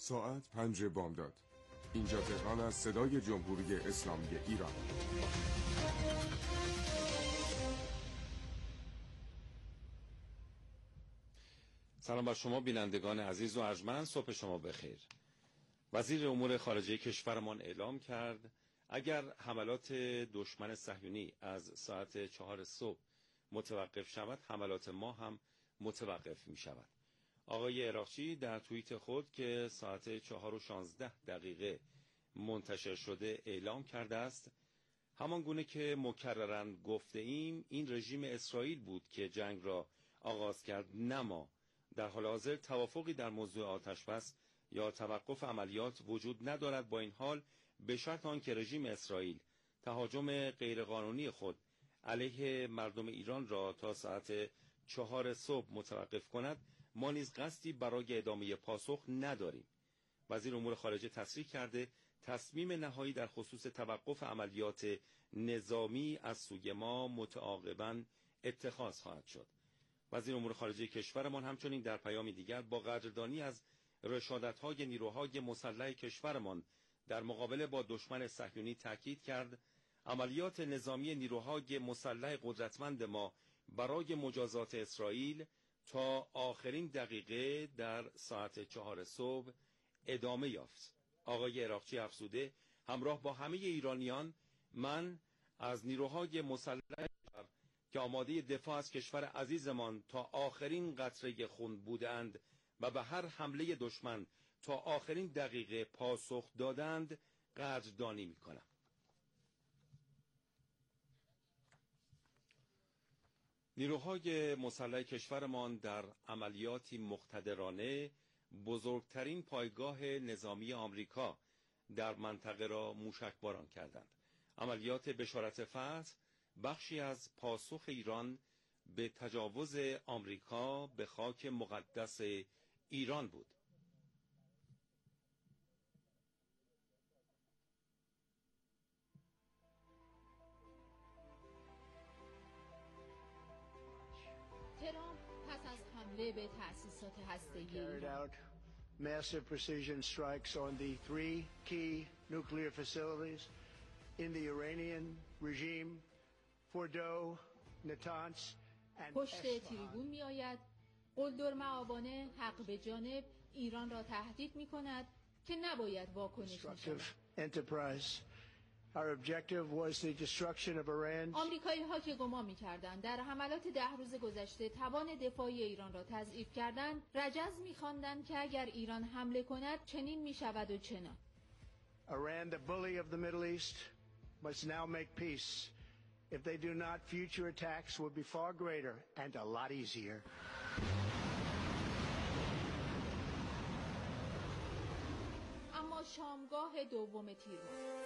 ساعت پنج بامداد. اینجا تهران از صدای جمهوری اسلامی ایران. سلام بر شما بینندگان عزیز و ارجمند، صبح شما بخیر. وزیر امور خارجه کشورمان اعلام کرد اگر حملات دشمن صهیونی از ساعت چهار صبح متوقف شود، حملات ما هم متوقف می شود. آقای عراقچی در توییت خود که ساعت چهار و شانزده دقیقه منتشر شده اعلام کرده است همان گونه که مکرراً گفته ایم این رژیم اسرائیل بود که جنگ را آغاز کرد، نه ما. در حال حاضر توافقی در موضوع آتشبس یا توقف عملیات وجود ندارد. با این حال به شرط آنکه رژیم اسرائیل تهاجم غیرقانونی خود علیه مردم ایران را تا ساعت چهار صبح متوقف کند، ما نیز قصدی برای ادامه پاسخ نداریم. وزیر امور خارجه تصریح کرده تصمیم نهایی در خصوص توقف عملیات نظامی از سوی ما متعاقباً اتخاذ خواهد شد. وزیر امور خارجه کشورمان همچنین در پیامی دیگر با قدردانی از رشادت‌های نیروهای مسلح کشورمان در مقابله با دشمن صهیونی تاکید کرد عملیات نظامی نیروهای مسلح قدرتمند ما برای مجازات اسرائیل تا آخرین دقیقه در ساعت چهار صبح ادامه یافت. آقای عراقچی افزوده همراه با همه ایرانیان من از نیروهای مسلح که آماده دفاع از کشور عزیزمان تا آخرین قطره خون بودند و به هر حمله دشمن تا آخرین دقیقه پاسخ دادند قدردانی می‌کنم. نیروهای مسلح کشورمان در عملیاتی مقتدرانه بزرگترین پایگاه نظامی آمریکا در منطقه را موشکباران کردند. عملیات بشارت فتح بخشی از پاسخ ایران به تجاوز آمریکا به خاک مقدس ایران بود. ترامپ پس از حمله به تأسیسات هسته‌ای carried ایران out massive precision strikes on the three key nuclear facilities in the Iranian regime, Fordow, Natanz, and پشت Esfahan. تریبون می آید قلدر معابانه حق به جانب ایران را تهدید می کند که نباید واکنش نشود. Enterprise. Our objective was the destruction of Iran. آمریکایی ها که گمان می کردند در حملات ده روز گذشته توان دفاعی ایران را تضعیف کردند، رجز می خواندند که اگر ایران حمله کند چنین می شود و چنان. Iran, the bully of the Middle East, must now make peace. If they do not, future attacks will be far greater and a lot easier. اما شامگاه دوم تیر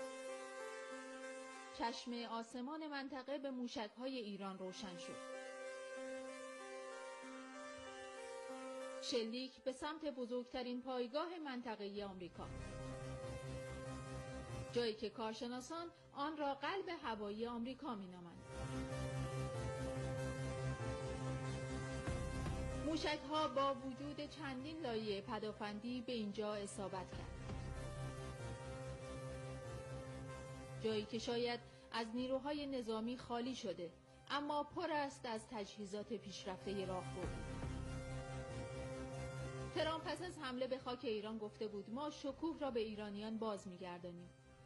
چشم آسمان منطقه به موشک‌های ایران روشن شد. شلیک به سمت بزرگترین پایگاه منطقه‌ای آمریکا، جایی که کارشناسان آن را قلب هوایی آمریکا می‌نامند. موشک‌ها با وجود چندین لایه پدافندی به اینجا اصابت کرد، جایی که شاید از نیروهای نظامی خالی شده اما پر است از تجهیزات پیشرفته راهبردی. ترامپ پس از حمله به خاک ایران گفته بود ما شکوه را به ایرانیان باز می‌گردانیم.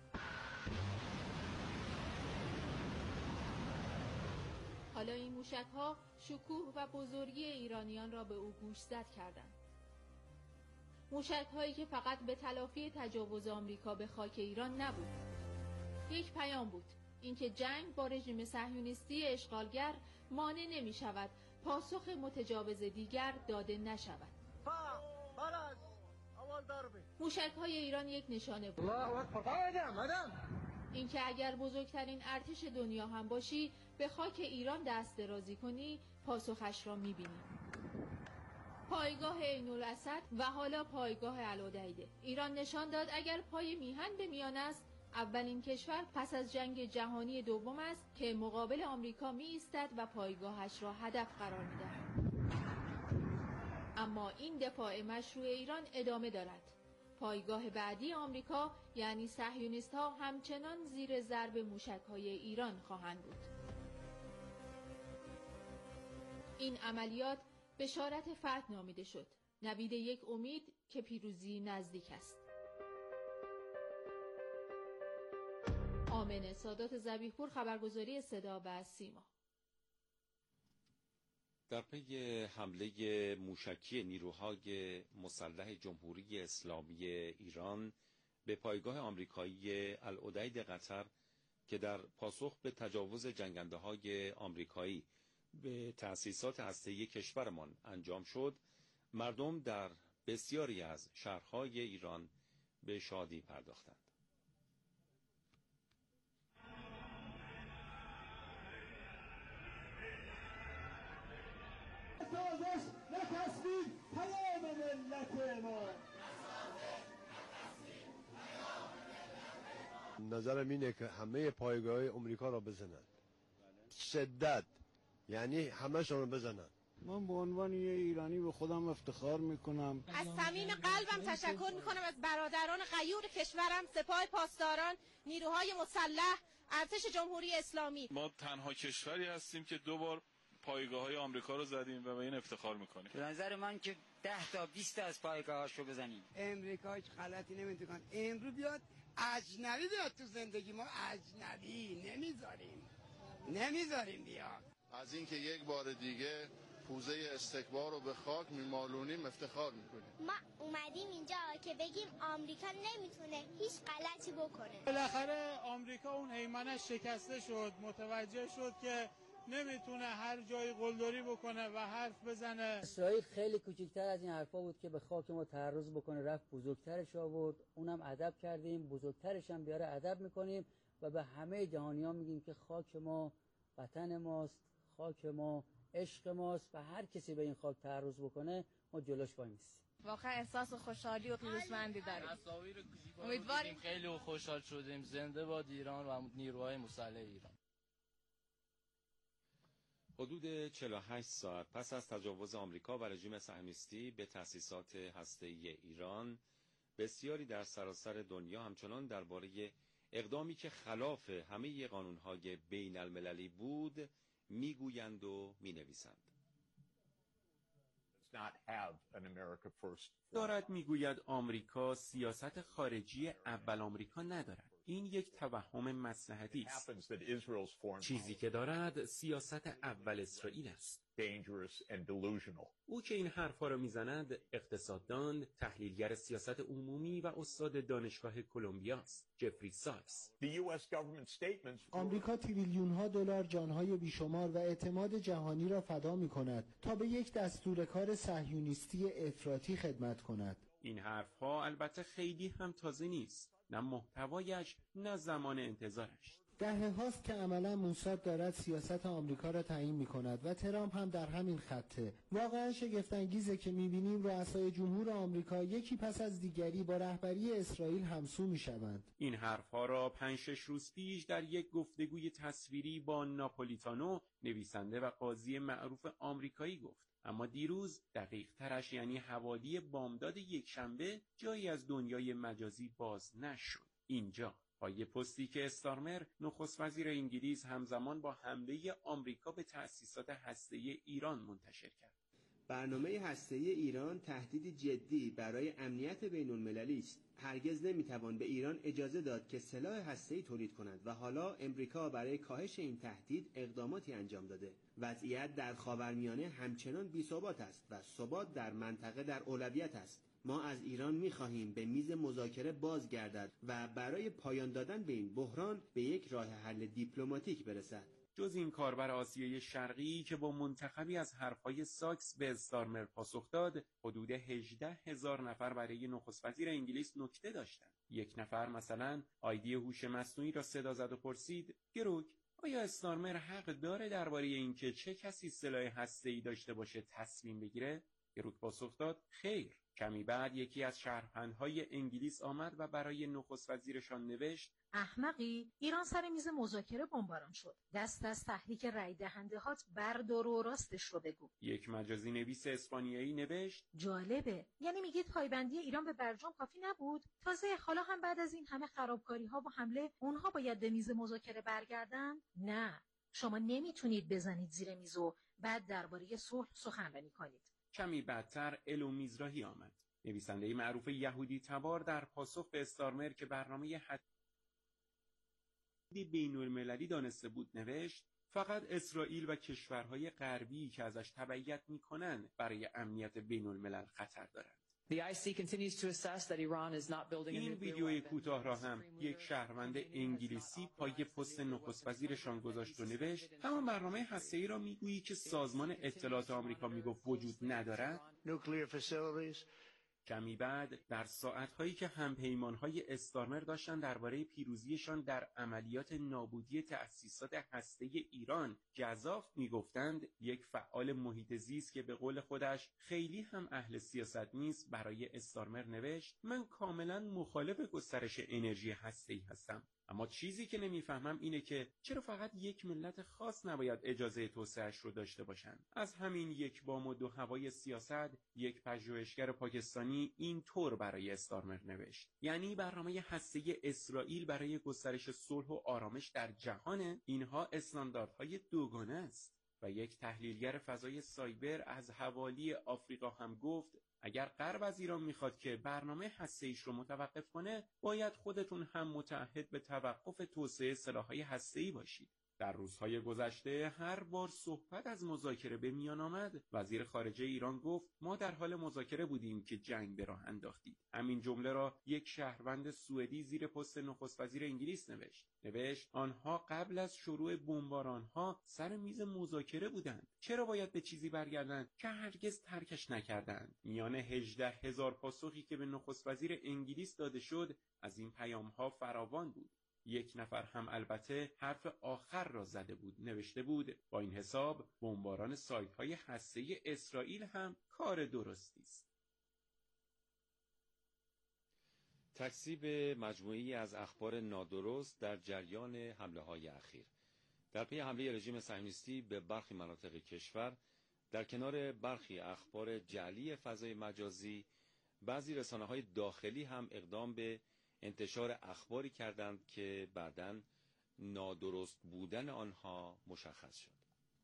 حالا این موشک‌ها شکوه و بزرگی ایرانیان را به او گوشزد کردند. موشک‌هایی که فقط به تلافی تجاوز آمریکا به خاک ایران نبود، یک پیام بود، اینکه جنگ با رژیم صهیونیستی اشغالگر مانع نمی شود پاسخ متجاوز دیگر داده نشود. موشک‌های ایران یک نشانه بود، اینکه اگر بزرگترین ارتش دنیا هم باشی به خاک ایران دست درازی کنی پاسخش را می‌بینی. پایگاه عین‌الاسد و حالا پایگاه العدیده. ایران نشان داد اگر پای میهن به میان است، اولین کشور پس از جنگ جهانی دوم است که مقابل آمریکا می ایستد و پایگاهش را هدف قرار می دهد. اما این دفاع مشروع ایران ادامه دارد. پایگاه بعدی آمریکا یعنی صهیونیست‌ها همچنان زیر ضرب موشک‌های ایران خواهند بود. این عملیات بشارت فتح نامیده شد، نوید یک امید که پیروزی نزدیک است. آمنه سادات ذبیح‌پور، خبرگزاری صدا و سیما. در پی حمله موشکی نیروهای مسلح جمهوری اسلامی ایران به پایگاه آمریکایی العدید قطر که در پاسخ به تجاوز جنگنده‌های آمریکایی به تأسیسات هسته‌ای کشورمان انجام شد، مردم در بسیاری از شهرهای ایران به شادی پرداختند. نسازش نه تصویب پیام ملت ما. نظرم اینه که همه پایگاه آمریکا را بزنن، شدت، یعنی همه‌شون رو بزنن. من به عنوان یه ایرانی به خودم افتخار میکنم. از صمیم قلبم تشکر میکنم از برادران غیور کشورم، سپاه پاسداران، نیروهای مسلح، ارتش جمهوری اسلامی. ما تنها کشوری هستیم که دو بار پایگاه‌های آمریکا رو زدیم و به این افتخار میکنیم. به نظر من که ده تا بیست تا از پایگاهاشو بزنیم. امریکا هیچ غلطی نمیتونه کنه. امروز بیاد اجنبی بیاد تو زندگی ما، اجنبی نمیذاریم. نمیذاریم بیاد. از اینکه یک بار دیگه پوزه استکبار رو به خاک میمالونیم افتخار میکنیم. ما اومدیم اینجا که بگیم آمریکا نمیتونه هیچ غلطی بکنه. بالاخره آمریکا اون هیمنش شکسته شد، متوجه شد که نمیتونه هر جایی قلدری بکنه و حرف بزنه. اسرائیل خیلی کوچکتر از این حرفا بود که به خاک ما تعرض بکنه، رفت بزرگترش آورد، اونم ادب کردیم، بزرگترش هم بیاره ادب میکنیم و به همه جهانی‌ها میگیم که خاک ما وطن ماست، خاک ما عشق ماست و هر کسی به این خاک تعرض بکنه ما جلوش وای میستیم. واقعا احساس خوشحالی و پیروزمندی داریم. امیدواریم خیلی خوشحال شدیم. زنده باد ایران و نیروهای مسلح ایران. حدود چهل و هشت ساعت پس از تجاوز آمریکا و رژیم صهیونیستی به تأسیسات هسته‌ای ایران، بسیاری در سراسر دنیا همچنان درباره اقدامی که خلاف همه قانون‌های بین المللی بود میگویند و مینویسند. دارد میگوید آمریکا سیاست خارجی اول آمریکا ندارد. این یک توهم مصلحتی است. چیزی که دارد سیاست اول اسرائیل است. او که این حرفا را میزند اقتصاددان، تحلیلگر سیاست عمومی و استاد دانشگاه کلمبیا است، جفری ساکس. آمریکا تریلیون ها دلار جانهای بیشمار و اعتماد جهانی را فدا می کند تا به یک دستور کار صهیونیستی افراطی خدمت کند. این حرفها البته خیلی هم تازه نیست، نه محتوایش نه زمان انتظارش. دهه هاست که عملا موساد دارد سیاست آمریکا را تعیین می کند و ترامپ هم در همین خطه. واقعا شگفت انگیزه که می بینیم رؤسای جمهور آمریکا یکی پس از دیگری با رهبری اسرائیل همسو می شوند. این حرفها را پنج شش روز پیش در یک گفتگوی تصویری با ناپولیتانو، نویسنده و قاضی معروف آمریکایی گفت. اما دیروز دقیق ترش یعنی حوالی بامداد یک شنبه جایی از دنیای مجازی باز نشد. اینجا با یه پستی که استارمر نخست وزیر انگلیس همزمان با حمله آمریکا به تأسیسات هسته‌ای ایران منتشر کرد. برنامه هسته‌ای ایران تهدیدی جدی برای امنیت بین المللی است. هرگز نمیتوان به ایران اجازه داد که سلاح هسته‌ای تولید کند و حالا امریکا برای کاهش این تهدید اقداماتی انجام داده. وضعیت در خاورمیانه همچنان بی‌ثبات است و ثبات در منطقه در اولویت است. ما از ایران می‌خواهیم به میز مذاکره بازگردد و برای پایان دادن به این بحران به یک راه حل دیپلماتیک برسد. جز این کاربر آسیای شرقی که با منتخبی از حرفهای ساکس به استارمر پاسخ داد، حدود هجده هزار نفر برای نخست وزیر انگلیس نکته داشتند. یک نفر مثلا آیدی هوش مصنوعی را صدا زد و پرسید: گروک، آیا استارمر حق داره درباره اینکه چه کسی سلاح هسته‌ای داشته باشه تصمیم بگیره؟ گروک پاسخ داد خیر. کمی بعد یکی از شهروندهای انگلیس آمد و برای نخست وزیرشان نوشت احمقی، ایران سر میز مذاکره بمباران شد. دست از تحریک رای دهنده هات بردار و راستش رو بگو. یک مجازی نویس اسپانیایی نوشت جالبه، یعنی میگید پایبندی ایران به برجام کافی نبود؟ تازه حالا هم بعد از این همه خرابکاری ها و حمله اونها باید به میز مذاکره برگردن؟ نه، شما نمیتونید بزنید زیر میز و بعد درباره صلح سخنرانی کنید. کمی بعدتر الو میزراهی آمد. نویسنده معروف یهودی تبار در پاسخ به استارمر که برنامه بین المللی دانسته بود نوشت فقط اسرائیل و کشورهای غربی که ازش تبعیت میکنن برای امنیت بین الملل خطر دارند. این ویدیوی کوتاه را هم یک شهروند انگلیسی پای پست نخست وزیرشان گذاشت و نوشت همان برنامه هسته‌ای را میگویی که سازمان اطلاعات آمریکا میگفت وجود ندارد؟ کمی بعد در ساعت‌هایی که همپیمان‌های استارمر داشتن درباره پیروزیشان در عملیات نابودی تأسیسات هسته‌ای ایران گزاف می‌گفتند، یک فعال محیط زیست که به قول خودش خیلی هم اهل سیاست نیست برای استارمر نوشت من کاملاً مخالف گسترش انرژی هسته‌ای هستم، اما چیزی که نمیفهمم اینه که چرا فقط یک ملت خاص نباید اجازه توسعه‌اش رو داشته باشند. از همین یک بام و دو هوای سیاست یک پژوهشگر پاکستانی این طور برای استارمر نوشت، یعنی برنامه هسته‌ای اسرائیل برای گسترش صلح و آرامش در جهان اینها استانداردهای دوگانه است. و یک تحلیلگر فضای سایبر از حوالی آفریقا هم گفت اگر غرب از ایران میخواد که برنامه هسته‌ایش رو متوقف کنه، باید خودتون هم متعهد به توقف توسعه سلاح‌های هسته‌ای باشید. در روزهای گذشته هر بار صحبت از مذاکره به میان آمد، وزیر خارجه ایران گفت ما در حال مذاکره بودیم که جنگ به راه انداختید. همین جمله را یک شهروند سوئدی زیر پست نخست وزیر انگلیس نوشت. نوشت آنها قبل از شروع بمباران‌ها سر میز مذاکره بودند. چرا باید به چیزی برگردند که هرگز ترکش نکردند؟ میان هجده هزار پاسخی که به نخست وزیر انگلیس داده شد، از این پیام‌ها فراوان بود. یک نفر هم البته حرف آخر را زده بود، نوشته بود با این حساب بمباران سایت‌های هسته‌ای اسرائیل هم کار درستی است. تکذیب مجموعی از اخبار نادرست در جریان حمله‌های اخیر. در پی حمله رژیم صهیونیستی به برخی مناطق کشور، در کنار برخی اخبار جعلی فضای مجازی، بعضی رسانه‌های داخلی هم اقدام به انتشار اخباری کردند که بعداً نادرست بودن آنها مشخص شد.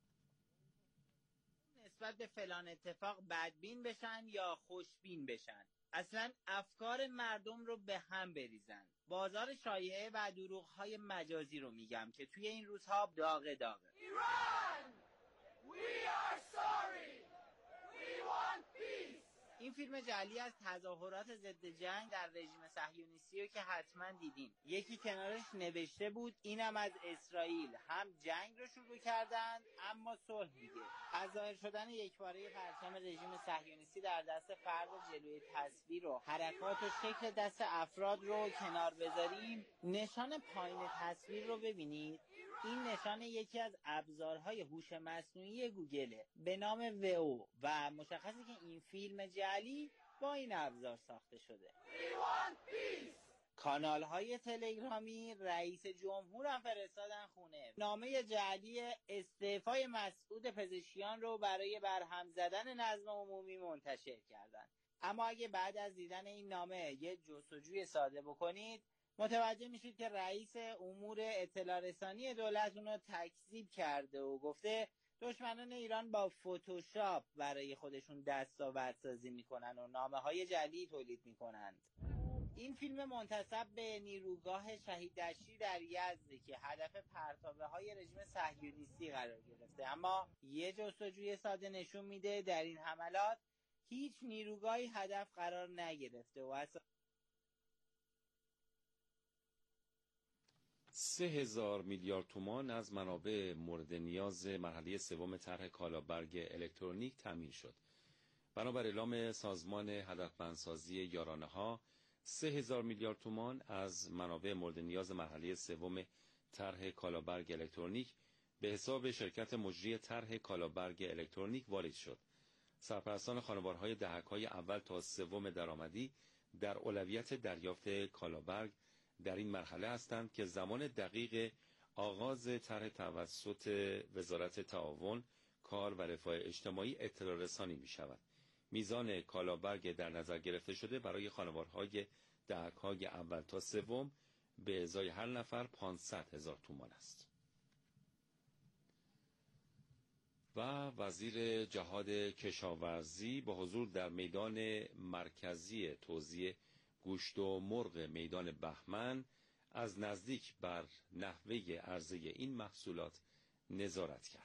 نسبت به فلان اتفاق بدبین بشن یا خوشبین بشن، اصلا افکار مردم رو به هم بریزن. بازار شایعه و دروغ‌های مجازی رو میگم که توی این روزها داغه داغه. ایران! We are sorry! We want peace! این فیلم جعلی از تظاهرات ضد جنگ در رژیم صهیونیستی رو که حتما دیدین. یکی کنارش نوشته بود اینم از اسرائیل، هم جنگ رو شروع کردن اما صلح دیگه. از ظاهر شدن یکباره پرچم رژیم صهیونیستی در دست فرد جلوی تصویر و حرکات و شکل دست افراد رو کنار بذاریم، نشان پایین تصویر رو ببینید. این نشان یکی از ابزارهای هوش مصنوعی گوگله به نام وئو و مشخصه که این فیلم جعلی با این ابزار ساخته شده. کانال های تلگرامی رئیس جمهور هم فرستادن خونه. نامه جعلی استعفای مسعود پزشکیان رو برای برهم زدن نظم عمومی منتشر کردن. اما اگه بعد از دیدن این نامه یه جستجوی ساده بکنید، متوجه میشید که رئیس امور اطلاع رسانی دولت اونو تکذیب کرده و گفته دشمنان ایران با فتوشاپ برای خودشون دستاوردسازی میکنن و نامه های جعلی تولید میکنند. این فیلم منتسب به نیروگاه شهید دشتی در یزد که هدف پرتابه های رژیم صهیونیستی قرار گرفته، اما یه جستجوی ساده نشون میده در این حملات هیچ نیروگاهی هدف قرار نگرفته و اصلا سه هزار میلیارد تومان از منابع مورد نیاز مرحله سوم طرح کالابرگ الکترونیک تامین شد. بنابر اعلام سازمان هدفمندسازی یارانه‌ها، سه هزار میلیارد تومان از منابع مورد نیاز مرحله سوم طرح کالابرگ الکترونیک به حساب شرکت مجری طرح کالابرگ الکترونیک وارد شد. سرپرستان خانوارهای دهک‌های اول تا سوم درآمدی در اولویت دریافت کالابرگ در این مرحله هستند که زمان دقیق آغاز طرح توسط وزارت تعاون، کار و رفاه اجتماعی اطلاع رسانی می شود. میزان کالابرگ در نظر گرفته شده برای خانوارهای دهک‌های اول تا سوم به ازای هر نفر پانصد هزار تومان است. و وزیر جهاد کشاورزی با حضور در میدان مرکزی توزیع گوشت و مرغ میدان بهمن از نزدیک بر نحوه عرضه این محصولات نظارت کرد.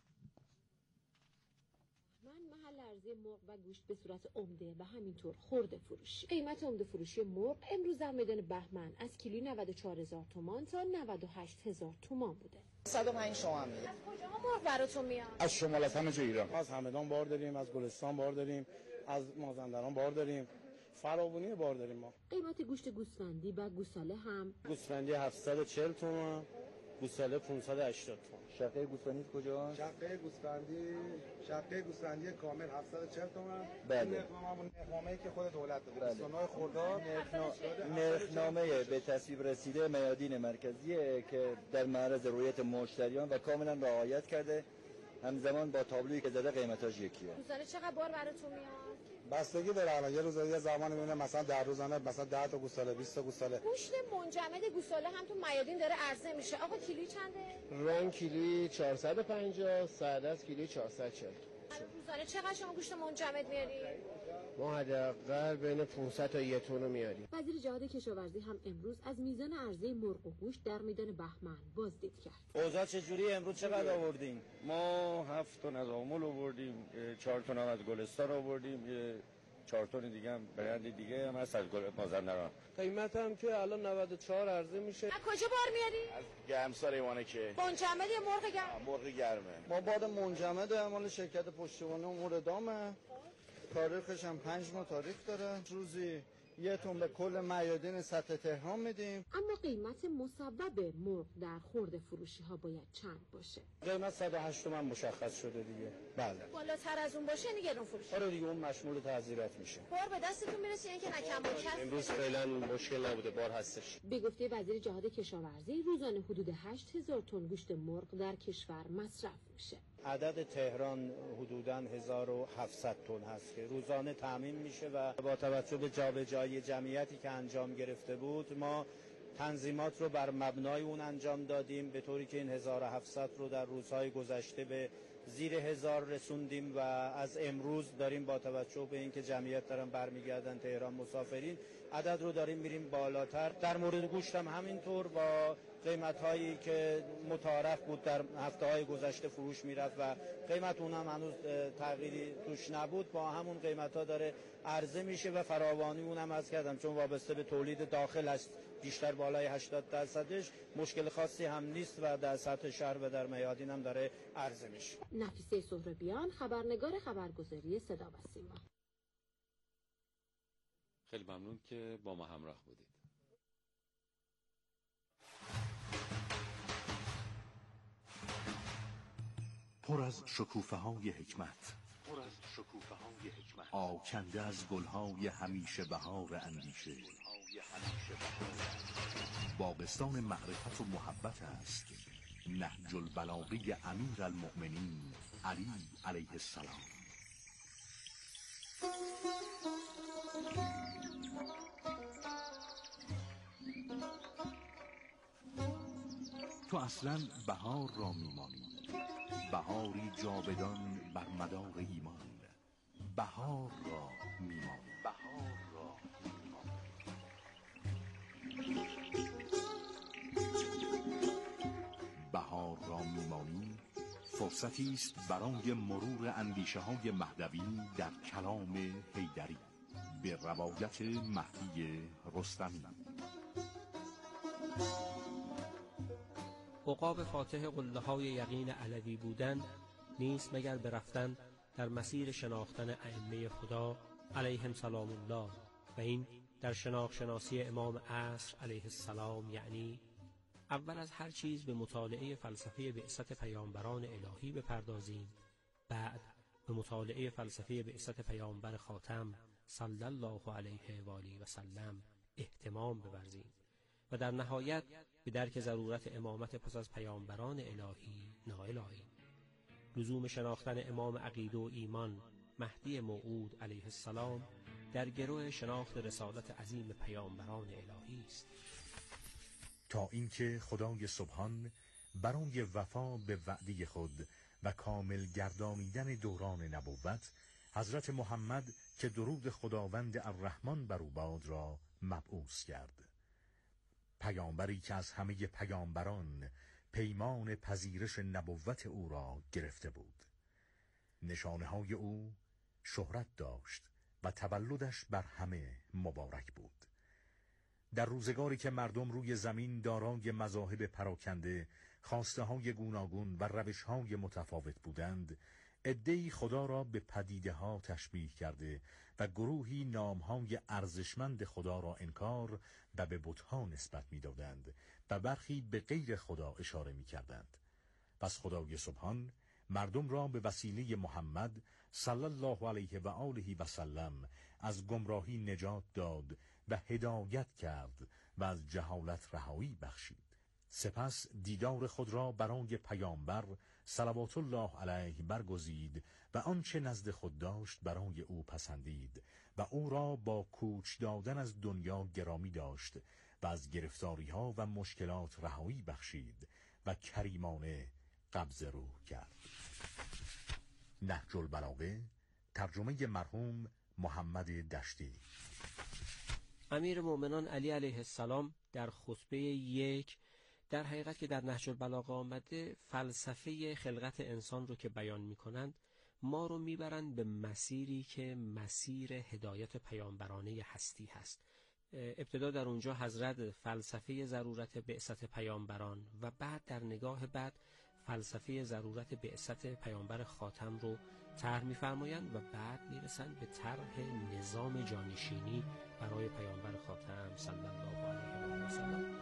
من محل عرضه مرغ و گوشت به صورت عمده و همینطور خرده فروشی. قیمت عمده فروشی مرغ امروز در میدان بهمن از کیلویی نود و چهار هزار تومان تا نود و هشت هزار تومان بوده. صد و پنج تومن میده. از کجاها مرغ براتون میاد؟ از شمال، از همه جای ایران. از همدان بار داریم، از گلستان بار داریم، از مازندران بار داریم. فراوانی بار داریم ما. قیمت گوشت گوسفندی و گوساله هم گوسفندی هفتصد و چهل تومان، گوساله پانصد و هشتاد تومان. شقه گوسفندی کجاست؟ شقه گوسفندی شقه گوسفندی کامل هفتصد و چهل تومان. بله. نرخنامه‌ای که خود دولت داده. بیست و نه خرداد نرخنامه به تصویب رسیده میادین مرکزیه که در معرض رؤیت مشتریان و کاملا رعایت کرده. همزمان با تابلویی که زده قیمتاش یکیه. گوساله چقدر بار براتون میاد؟ بستگی داره. الان یه روز یه زمان میونه مثلا در روزانه مثلا ده تا گوساله، بیست تا گوساله. گوشت منجمد گوساله هم تو میادین داره عرضه میشه. آقا کیلویی چنده؟ رنگ کیلویی چهارصد و پنجاه، سعدس کیلویی چهارصد و چهل. روزانه چقدر شما گوشت منجمد میاری؟ ما حداقل بین پانصد تا یک تن میاریم. وزیر جهاد کشاورزی هم امروز از میزان عرضه مرغ و گوشت در میدان بهمن بازدید کرد. اوضاع چجوری امروز چقدر آوردین؟ ما هفت تن از آمل آوردیم، چهار تن هم از گلستان آوردیم، یه چهار تن دیگه هم برند دیگه هم هست از مازندران. قیمت هم که الان نود و چهار عرضه میشه. از کجا بار میاری؟ از گرمسار ایوانه که منجمد یا مرغ گرم؟ مرغ گرمه. ما بعد منجمد مال شرکت پشتوانه امور دامه. تاریخش هم پنج ماه تاریخ داره. روزی یه تن به کل میادین سطح تهران میدیم. اما قیمت مصوب مرغ در خرده فروشی ها باید چند باشه؟ قیمت صد و هشت تومن مشخص شده دیگه. بله. بالاتر از اون باشه یعنی گرون فروشی. آره دیگه اون مشمول تعزیرات میشه. بار به دستتون میرسه یعنی که نکم با کسب. امروز فعلا مشکل نبوده، بار هستش. به گفته وزیر جهاد کشاورزی روزانه حدود هشت هزار تن گوشت مرغ در کشور مصرف میشه. عدد تهران حدوداً هزار و هفتصد تن هست که روزانه تامین میشه و با توجه به جابجایی جمعیتی که انجام گرفته بود ما تنظیمات رو بر مبنای اون انجام دادیم به طوری که این هزار و هفتصد رو در روزهای گذشته به زیر هزار رسوندیم و از امروز داریم با توجه به اینکه جمعیت دارن برمیگردن تهران مسافرین عدد رو داریم میریم بالاتر. در مورد گوشت هم همینطور با قیمت هایی که متعارف بود در هفته های گذشته فروش میرفت و قیمت اون هم هنوز تغییری توش نبود با همون قیمت ها داره عرضه میشه و فراوانی اون هم از کردم چون وابسته به تولید داخل است بیشتر بالای هشتاد درصدش مشکل خاصی هم نیست و در سطح شهر و در میادین هم داره عرضه میشه. نفیسه سهرابیان، خبرنگار خبرگزاری صدا و سیما. خیلی ممنون که با ما همراه بودید. پر از شکوفه های حکمت، پر از شکوفه های حکمت، آکنده از گلهای همیشه بهار اندیشه. باغستان معرفت و محبت است نهج البلاغه امیر المؤمنین علی علیه السلام. تو اصلا بهار را میمانی، بهاری جاودان بر مدار ایمان، بهار را میمانی، بهار را بهار را میمانی فرصتی است برای مرور اندیشه های مهدوی در کلام حیدری به روایت مهدی رستمی. عقاب فاتح قله های یقین علوی بودن نیست مگر برفتن در مسیر شناختن ائمه خدا علیهم سلام الله و این در شناخت شناسی امام عصر علیه السلام یعنی اول از هر چیز به مطالعه فلسفه بعثت پیامبران الهی بپردازیم، بعد به مطالعه فلسفه بعثت پیامبر خاتم صلی الله علیه و آله و سلم اهتمام بورزیم و در نهایت به درک ضرورت امامت پس از پیامبران الهی نائل آییم. لزوم شناختن امام عقیده و ایمان مهدی موعود علیه السلام در گرو شناخت رسالت عظیم پیامبران الهی است. تا اینکه خدای سبحان برای وفا به وعده خود و کامل گردانیدن دوران نبوت حضرت محمد که درود خداوند الرحمن بر او باد را مبعوث کرد. پیامبری که از همه پیامبران پیمان پذیرش نبوت او را گرفته بود. نشانه های او شهرت داشت و تولدش بر همه مبارک بود. در روزگاری که مردم روی زمین دارای مذاهب پراکنده، خواسته های گوناگون و روش های متفاوت بودند، عده‌ای خدا را به پدیده ها تشبیه کرده و گروهی نامهای ارزشمند خدا را انکار و به بت‌ها نسبت می‌دادند و برخی به غیر خدا اشاره می‌کردند. پس خدای سبحان مردم را به وسیله محمد صلی الله علیه و آله و سلم از گمراهی نجات داد و هدایت کرد و از جهالت رهایی بخشید. سپس دیدار خود را برای پیامبر صلوات الله علیه برگزید و آنچه نزد خود داشت برای او پسندید و او را با کوچ دادن از دنیا گرامی داشت و از گرفتاری ها و مشکلات رهایی بخشید و کریمانه قبض روح کرد. نهج البلاغه، ترجمه مرحوم محمد دشتی. امیر مومنان علی علیه السلام در خطبه یک در حقیقت که در نهج البلاغه آمده فلسفه خلقت انسان رو که بیان می‌کنند، ما رو میبرند به مسیری که مسیر هدایت پیامبرانه هستی هست. ابتدا در اونجا حضرت فلسفه ضرورت بعثت پیامبران و بعد در نگاه بعد فلسفه ضرورت بعثت پیامبر خاتم رو طرح می‌فرمایند و بعد میرسند به طرح نظام جانشینی برای پیامبر خاتم صلی الله علیه و سلم.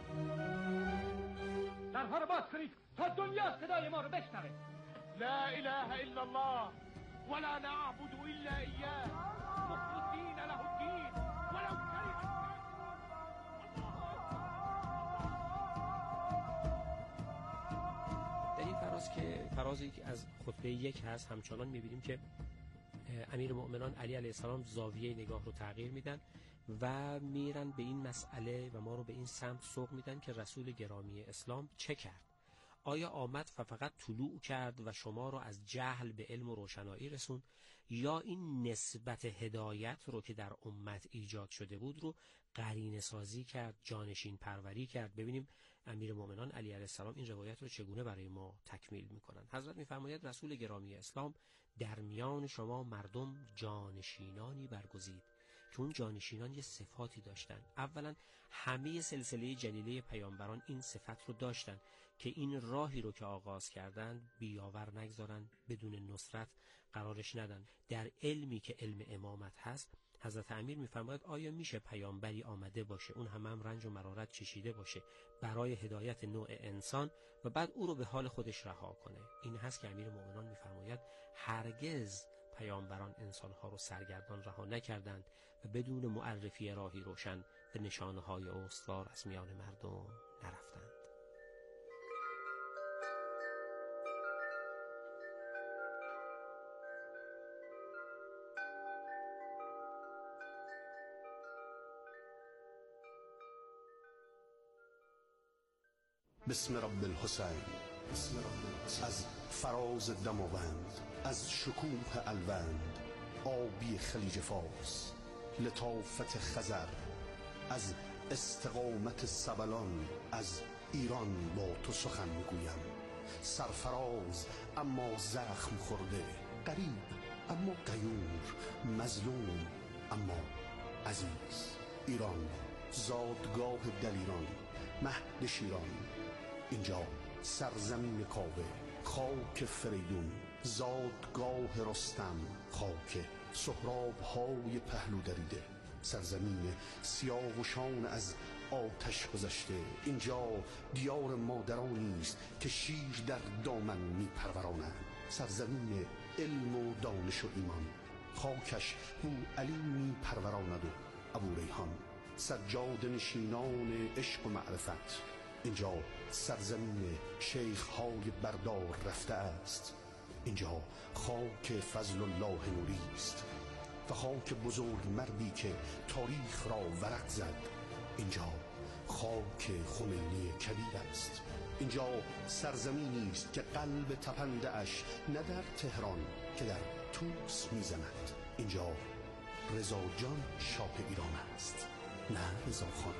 درها رو باز کنید تا دنیا صدای ما رو بشنوه. لا اله الا الله ولا نعبد الا اياه مخلصین له الدین ولو كره. در این فراز که فرازی که از خطبه یک هست، همچنان می‌بینیم که امیر مؤمنان علی علیه السلام زاویه نگاه رو تغییر میدن و میرن به این مسئله و ما رو به این سمت سوق میدن که رسول گرامی اسلام چه کرد. آیا آمد و فقط طلوع کرد و شما رو از جهل به علم و روشنایی رسوند، یا این نسبت هدایت رو که در امت ایجاد شده بود رو قرینه سازی کرد، جانشین پروری کرد؟ ببینیم امیر مومنان علی علیه السلام این روایت رو چگونه برای ما تکمیل میکنن. حضرت میفرماید رسول گرامی اسلام در میان شما مردم جانشینانی برگزید که اون جانشینان یه صفاتی داشتن. اولا همه سلسله جلیله پیامبران این صفت رو داشتن که این راهی رو که آغاز کردن بیاور نگذارن، بدون نصرت قرارش ندن. در علمی که علم امامت هست، حضرت امیر میفرماید آیا میشه پیامبری آمده باشه، اون هم, هم رنج و مرارت چشیده باشه برای هدایت نوع انسان و بعد او رو به حال خودش رها کنه؟ این هست که امیر مومنان میفرماید هرگز پیامبران انسانها رو سرگردان رها نکردند و بدون معرفی راهی روشن به نشانه‌های استوار از میان مردم نرفتند. بسم رب الحسین، بسم رب الحسین. از فراز دماوند، از شکوه الوند، آبی خلیج فارس، لطافت خزر، از استقامت سبلان، از ایران با تو سخن میگویم. سرفراز اما زخم خورده، غریب اما غیور، مظلوم اما عزیز. ایران زادگاه دلیران، مهد شیران، اینجا سرزمین کاوه، خاک فریدون، زادگاه رستم، خاک سهراب های پهلو دریده، سرزمین سیاه و شان از آتش گذشته. اینجا دیار مادرانی است که شیر در دامن می پرورانند، سرزمین علم و دانش و ایمان. خاکش بو علیمی پروراند و ابو ریحان، سجاد نشینان عشق و معرفت. اینجا سرزمین شیخ های بردار رفته است. اینجا خاک فضل الله نوری است و خاک بزرگ مردی که تاریخ را ورق زد. اینجا خاک خمینی کبیر است. اینجا سرزمینی است که قلب تپنده اش نه در تهران که در توس میزند. اینجا رضا جان شاه ایران است، نه رضا خان.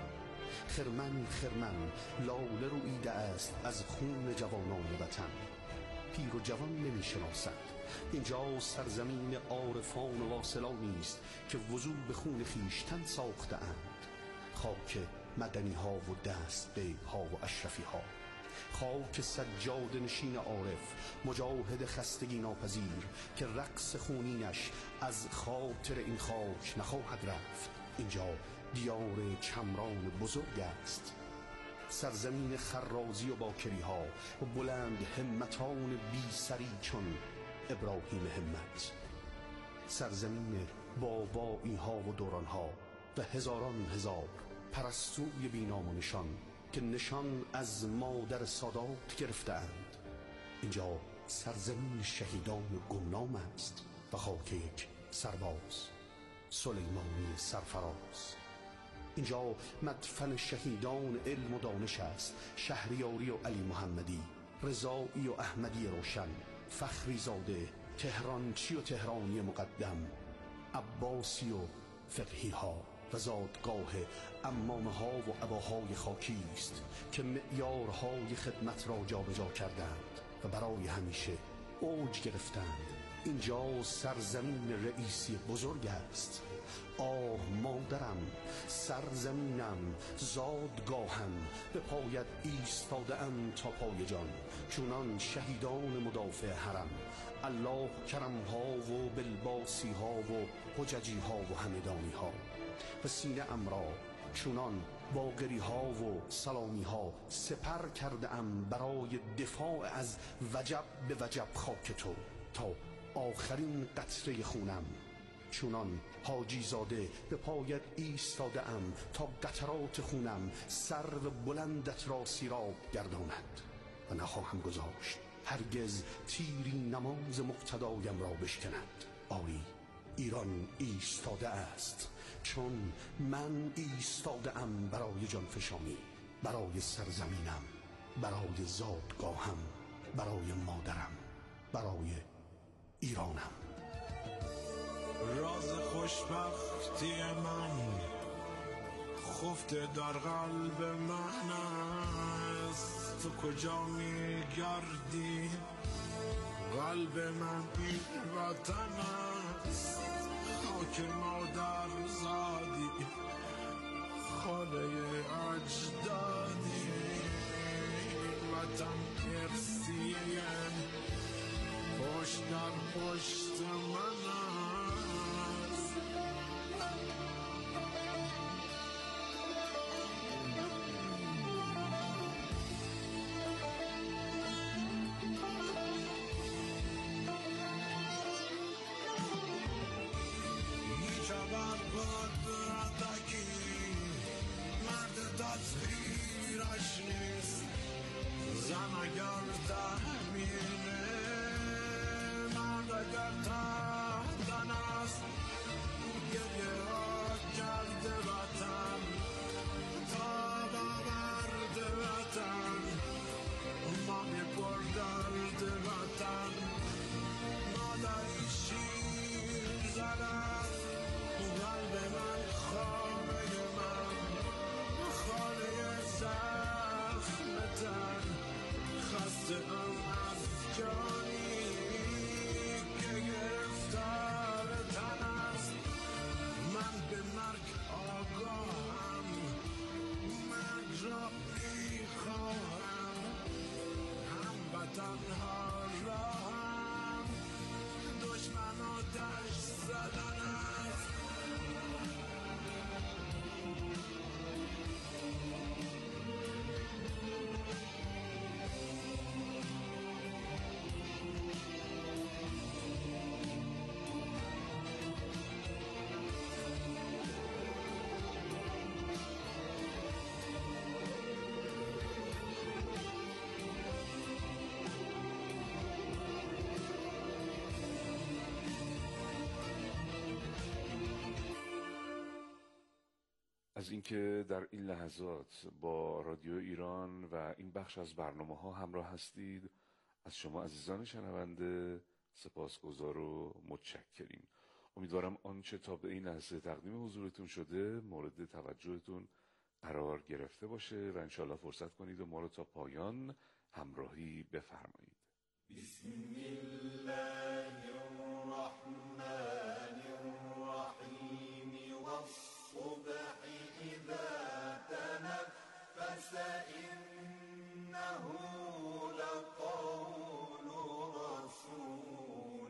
خرمن خرمن لاله رویده است از خون جوانان وطن. پیر و جوان نمی شناسد. اینجا سرزمین عارفان و واصلانی است که وضو به خون خیشتن ساخته اند. خاک مدنی ها و دست بیگ ها و اشرفی ها. خاک سجاد نشین عارف، مجاهد خستگی ناپذیر که رقص خونینش از خاطر این خاک نخواهد رفت. اینجا دیار چمران بزرگ است، سرزمین خرازی و باکری ها و بلند همتان بی سری چون ابراهیم همت. سرزمین بابایی ها و دوران ها و هزاران هزار پرستوی بی نام و نشان که نشان از مادر سادات گرفتند. اینجا سرزمین شهیدان گمنام است و خاک یک سرباز سلیمانی سرفراز. اینجا مدفن شهیدان علم و دانش است، شهریاری و علی محمدی، رضایی و احمدی روشن، فخری زاده، تهرانچی و تهرانی مقدم، عباسی و فقهی ها و زادگاه امامه ها و اباهای خاکی است که معیارهای خدمت را جابجا کردند و برای همیشه اوج گرفتند. اینجا سرزمین رئیسی بزرگ است. آه مادرم، سرزمینم، زادگاهم، به پایت ایستاده ام تا پای جان چونان شهیدان مدافع حرم. الله کرم ها و بلباسی ها و حججی ها و همدانی ها و سینه ام را چونان باقری ها و سلامی ها سپر کرده ام برای دفاع از وجب به وجب خاک تو تا آخرین قطره خونم. چونان حاجی زاده به پایت ایستاده ام تا قطرات خونم سر بلندت را سیراب گرداند و نخواهم گذاشت هرگز تیری نماز مقتدایم را بشکند. آری ایران ایستاده است، چون من ایستاده ام برای جانفشانی، برای سرزمینم، برای زادگاهم، برای مادرم، برای ایرانم. راز خوشبختی من خفته در قلب من است. تو کجا میگردی؟ قلب من این وطن است. خاک مادر زادی، خاله اجدادی، وطن ارسیه پشت در پشت من است. هیچ عبر بود ردکی مرد تصویرش نیست. زن اگر تحمیله مرد اگر تحتن است. گریه ها کرده وطن تا برد وطن، ما می پر درد وطن. مادری شیر زدن قلب من، خانه من، خانه زخمتن. خسته ام از جانی که گرفتار تن است. من به مرگ آگاهم، مرگ را میخواهم. هم وطن ها را هم دشمن آتش زدن از اینکه در این لحظات با رادیو ایران و این بخش از برنامه ها همراه هستید. از شما عزیزان شنونده سپاسگزار و متشکریم. امیدوارم آنچه تا به این لحظه تقدیم حضورتون شده مورد توجهتون قرار گرفته باشه و انشالله فرصت کنید و ما رو تا پایان همراهی بفرمایید. بسم الله الرحمن الرحیم والصبح اذا تنفس انه لقول رسول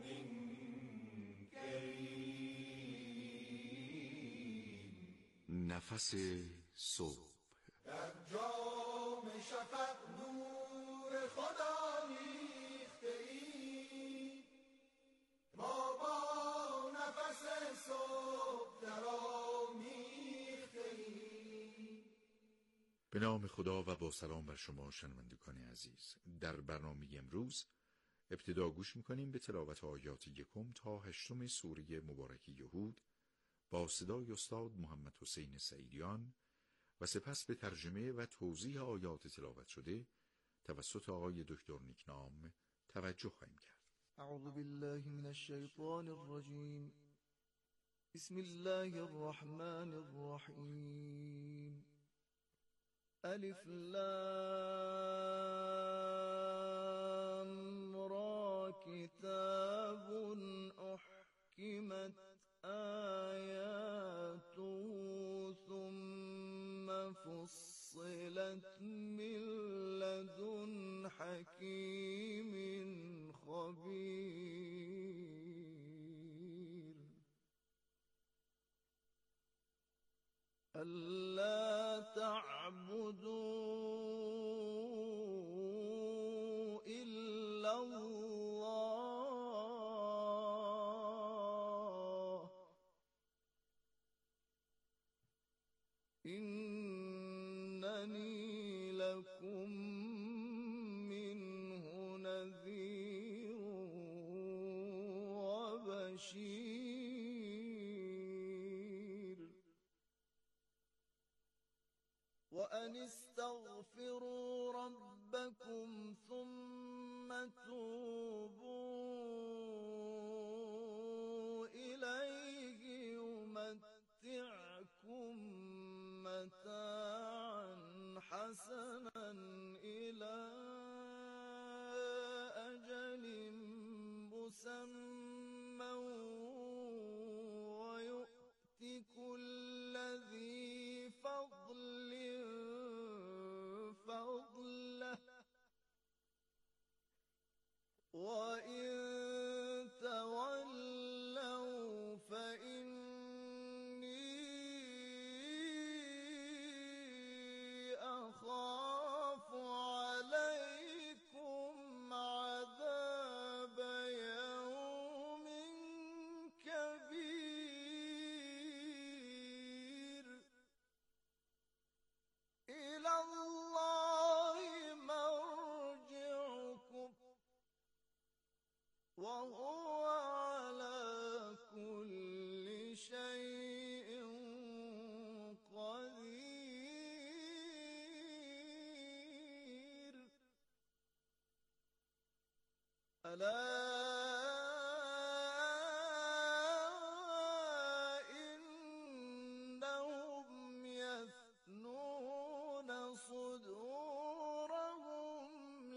کریم. نفس صبح در جام شفق نور خدا ریخته ایم، ما با نفس صبح درآمیخته ایم. به نام خدا و با سلام بر شما شنوندگان عزیز. در برنامه امروز ابتدا گوش میکنیم به تلاوت آیات یکم تا هشتم سوره مبارکه هود با صدای استاد محمد حسین سعیدیان و سپس به ترجمه و توضیح آیات تلاوت شده توسط آقای دکتر نیکنام توجه خواهیم کرد. اعوذ بالله من الشیطان الرجیم. بسم الله الرحمن الرحیم. الف لام را کتاب احکمت آیاته ثم فصلت من لدن حکیم خبیر. الا تعبدوا الا الله اننی لکم منه نذیر و بشیر. وأن استغفروا ربكم ثم توبوا إليه يمتعكم متاعا حسنا إلى أجل مسمى ويؤت كل ذي فضل فضله وإن تولوا فإني أخاف عليكم عذاب يوم كبير. إلى الله مرجعكم وهو على كل شيء قدير. ألا إنهم يثنون صدورهم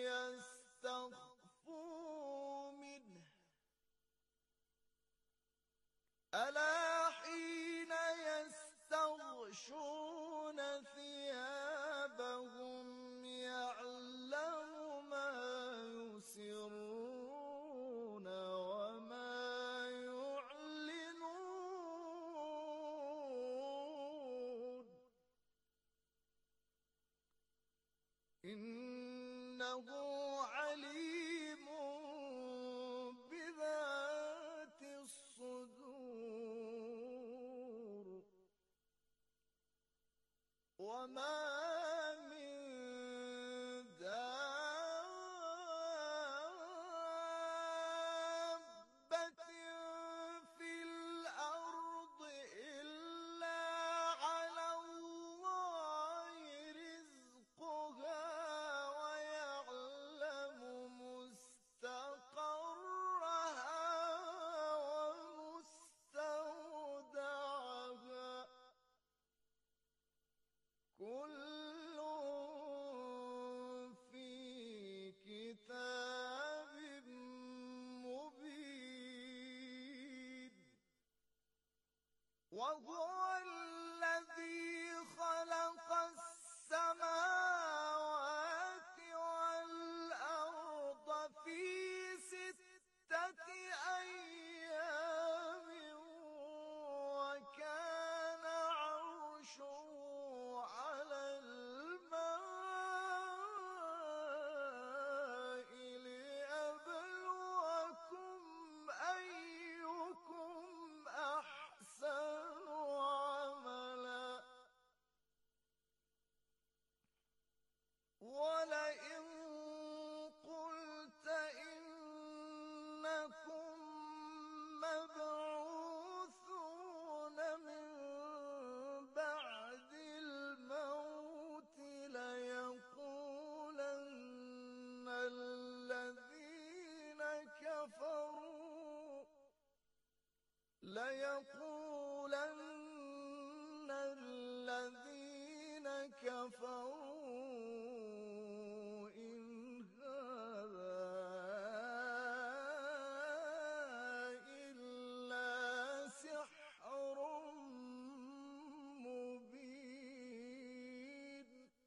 ليستخفوا منه ألا حين يستغشون ثيابهم يعلم ما يسرون وما يعلنون إنه عليم بذات الصدور. ليقولن الذين كفروا إن هذا إلا سحر مبين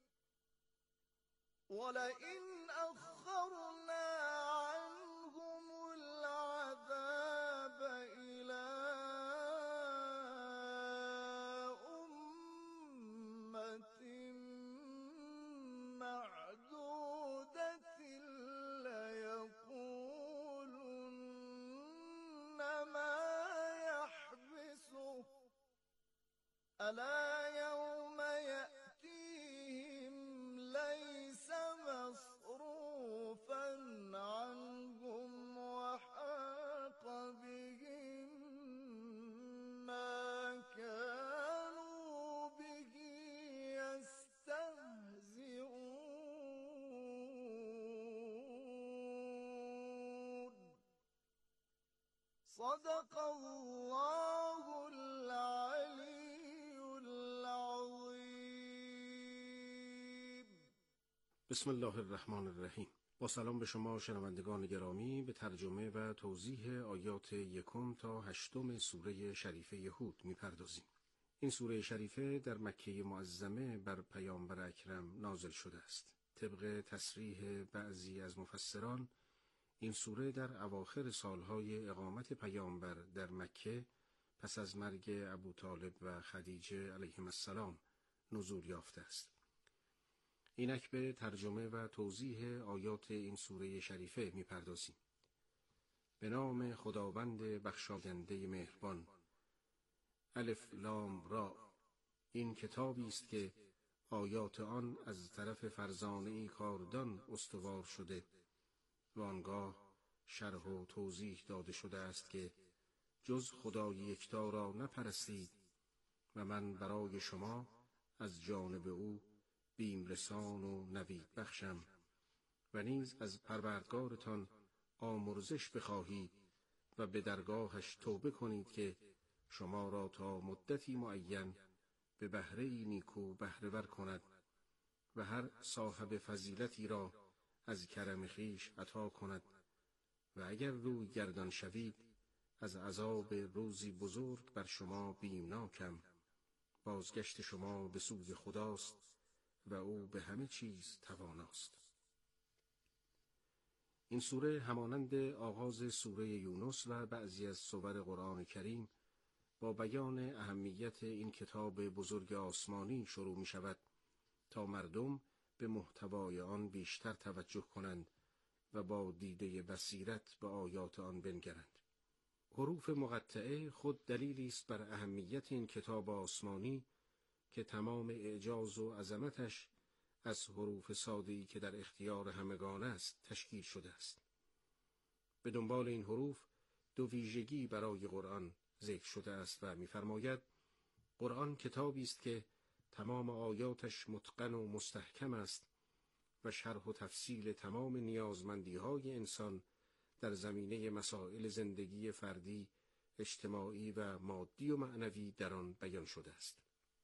ولئن أخرنا عنهم العذاب إلى أمة معدودة ليقولن ما يحبسه ألا يوم يأتيهم ليس مصروفا عنهم وحاق بهم ما كانوا به يستهزئون صدق الله العلي العظيم. بسم الله الرحمن الرحیم. با سلام به شما شنوندگان گرامی، به ترجمه و توضیح آیات یکم تا هشتم سوره شریفه هود می‌پردازیم. این سوره شریفه در مکه معظمه بر پیامبر اکرم نازل شده است. طبق تصریح بعضی از مفسران، این سوره در اواخر سالهای اقامت پیامبر در مکه پس از مرگ ابوطالب و خدیجه علیهم السلام نزول یافته است. اینک به ترجمه و توضیح آیات این سوره شریفه می‌پردازیم. به نام خداوند بخشاینده مهربان. الف لام را. این کتابی است که آیات آن از طرف فرزانه‌ای کاردان استوار شده و آنگاه شرح و توضیح داده شده است که جز خدای یکتا را نپرستید و من برای شما از جانب او بیمرسان و نوید بخشم و نیز از پروردگارتان آمرزش بخواهید و به درگاهش توبه کنید که شما را تا مدتی معین به بهره‌ای نیکو بهره‌ور کند و هر صاحب فضیلتی را از کرم خویش عطا کند و اگر روی گردان شوید از عذاب روزی بزرگ بر شما بیمناکم. بازگشت شما به سوی خداست و او به همه چیز تواناست. این سوره همانند آغاز سوره یونس و بعضی از سور قرآن کریم با بیان اهمیت این کتاب بزرگ آسمانی شروع می شود تا مردم به محتوای آن بیشتر توجه کنند و با دیده بصیرت به آیات آن بنگرند. حروف مقطعه خود دلیلی است بر اهمیت این کتاب آسمانی که تمام اعجاز و عظمتش از حروف ساده‌ای که در اختیار همگان است تشکیل شده است. به دنبال این حروف دو ویژگی برای قرآن ذکر شده است و می‌فرماید قرآن کتابی است که تمام آیاتش متقن و مستحکم است و شرح و تفصیل تمام نیازمندی‌های انسان در زمینه مسائل زندگی فردی، اجتماعی و مادی و معنوی در آن بیان شده است.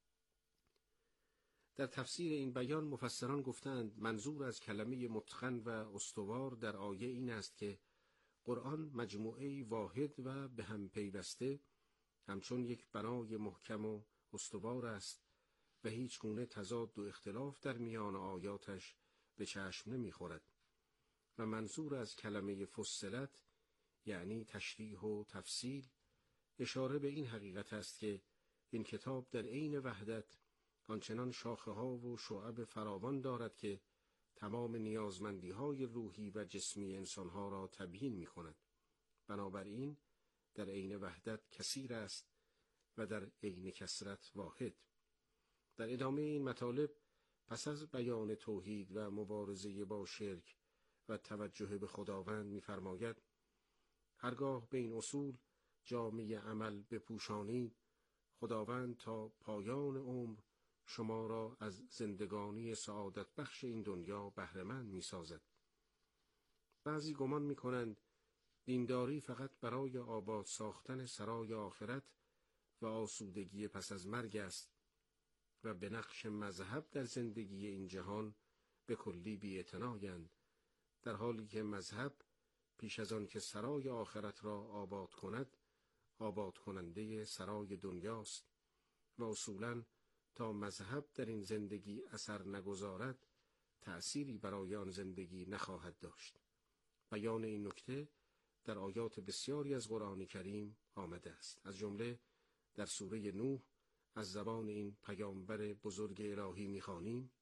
در تفسیر این بیان مفسران گفتند منظور از کلمه متقن و استوار در آیه این است که قرآن مجموعه‌ای واحد و به هم پیوسته همچون یک بنای محکم و استوار است و هیچ گونه تضاد و اختلاف در میان آیاتش به چشم نمی‌خورد و منظور از کلمه فصلت یعنی تشریح و تفصیل اشاره به این حقیقت است که این کتاب در عین وحدت آنچنان شاخه‌ها و شعب فراوان دارد که تمام نیازمندی‌های روحی و جسمی انسان‌ها را تبیین می‌کند. بنابراین در عین وحدت کثیر است و در عین کثرت واحد. در ادامه این مطالب پس از بیان توحید و مبارزه با شرک و توجه به خداوند می‌فرماید هرگاه به این اصول جامه عمل بپوشانید خداوند تا پایان عمر شما را از زندگانی سعادت بخش این دنیا بهره‌مند می‌سازد. بعضی گمان می‌کنند دینداری فقط برای آباد ساختن سرای آخرت و آسودگی پس از مرگ است و به نقش مذهب در زندگی این جهان به کلی بی‌اعتنایند، در حالی که مذهب پیش از آن که سرای آخرت را آباد کند، آباد کننده سرای دنیاست و اصولاً تا مذهب در این زندگی اثر نگذارد، تأثیری برای آن زندگی نخواهد داشت. بیان این نکته در آیات بسیاری از قرآن کریم آمده است. از جمله در سوره نوح از زبان این پیامبر بزرگ الهی می‌خوانیم: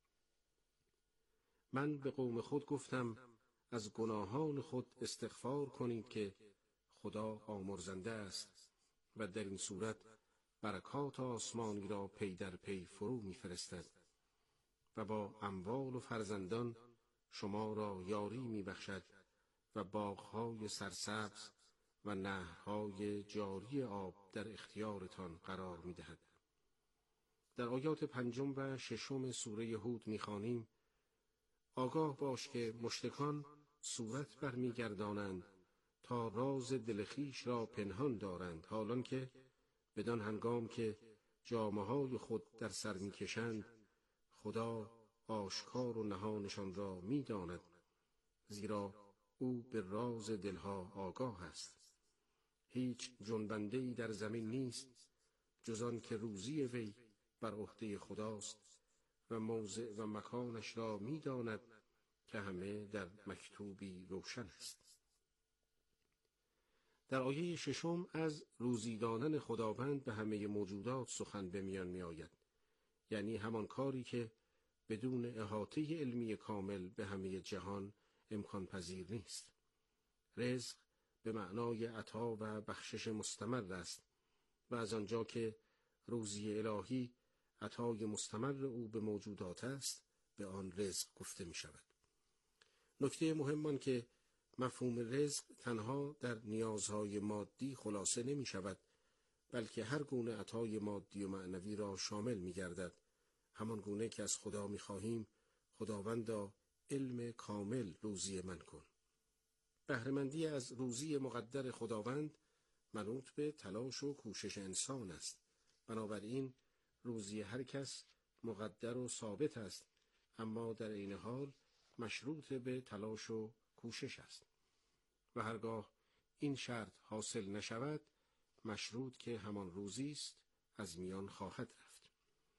من به قوم خود گفتم از گناهان خود استغفار کنید که خدا آمرزنده است و در این صورت برکات آسمانی را پی در پی فرو می‌فرستد و با اموال و فرزندان شما را یاری می‌بخشد و باغ‌های سرسبز و نهرهای جاری آب در اختیارتان قرار می‌دهد. در آیات پنجم و ششم سوره هود می‌خوانیم: آگاه باش که مشرکان صورت برمیگردانند تا راز دل خویش را پنهان دارند، حالان که بدان هنگام که جامه‌های خود در سر می‌کشند خدا آشکار و نهانشان را می‌داند، زیرا او به راز دلها آگاه است. هیچ جنبنده‌ای در زمین نیست جز آن که روزی وی بر عهده خداست و موضع و مکانش را می‌داند که همه در مکتوبی روشن است. در آیه ششم از روزی دادن خداوند به همه موجودات سخن به میان می‌آید، یعنی همان کاری که بدون احاطه علمی کامل به همه جهان امکان پذیر نیست. رزق به معنای عطا و بخشش مستمر است و از آنجا که روزی الهی عطای مستمر او به موجودات است، به آن رزق گفته می شود. نکته مهم آن که مفهوم رزق تنها در نیازهای مادی خلاصه نمی شود، بلکه هر گونه عطای مادی و معنوی را شامل می گردد، همان گونه که از خدا می خواهیم خداوندا علم کامل روزی من کن. بهره‌مندی از روزی مقدر خداوند منوط به تلاش و کوشش انسان است. بنابراین روزی هر کس مقدر و ثابت است، اما در عین حال مشروط به تلاش و کوشش است و هرگاه این شرط حاصل نشود، مشروط که همان روزی است از میان خواهد رفت.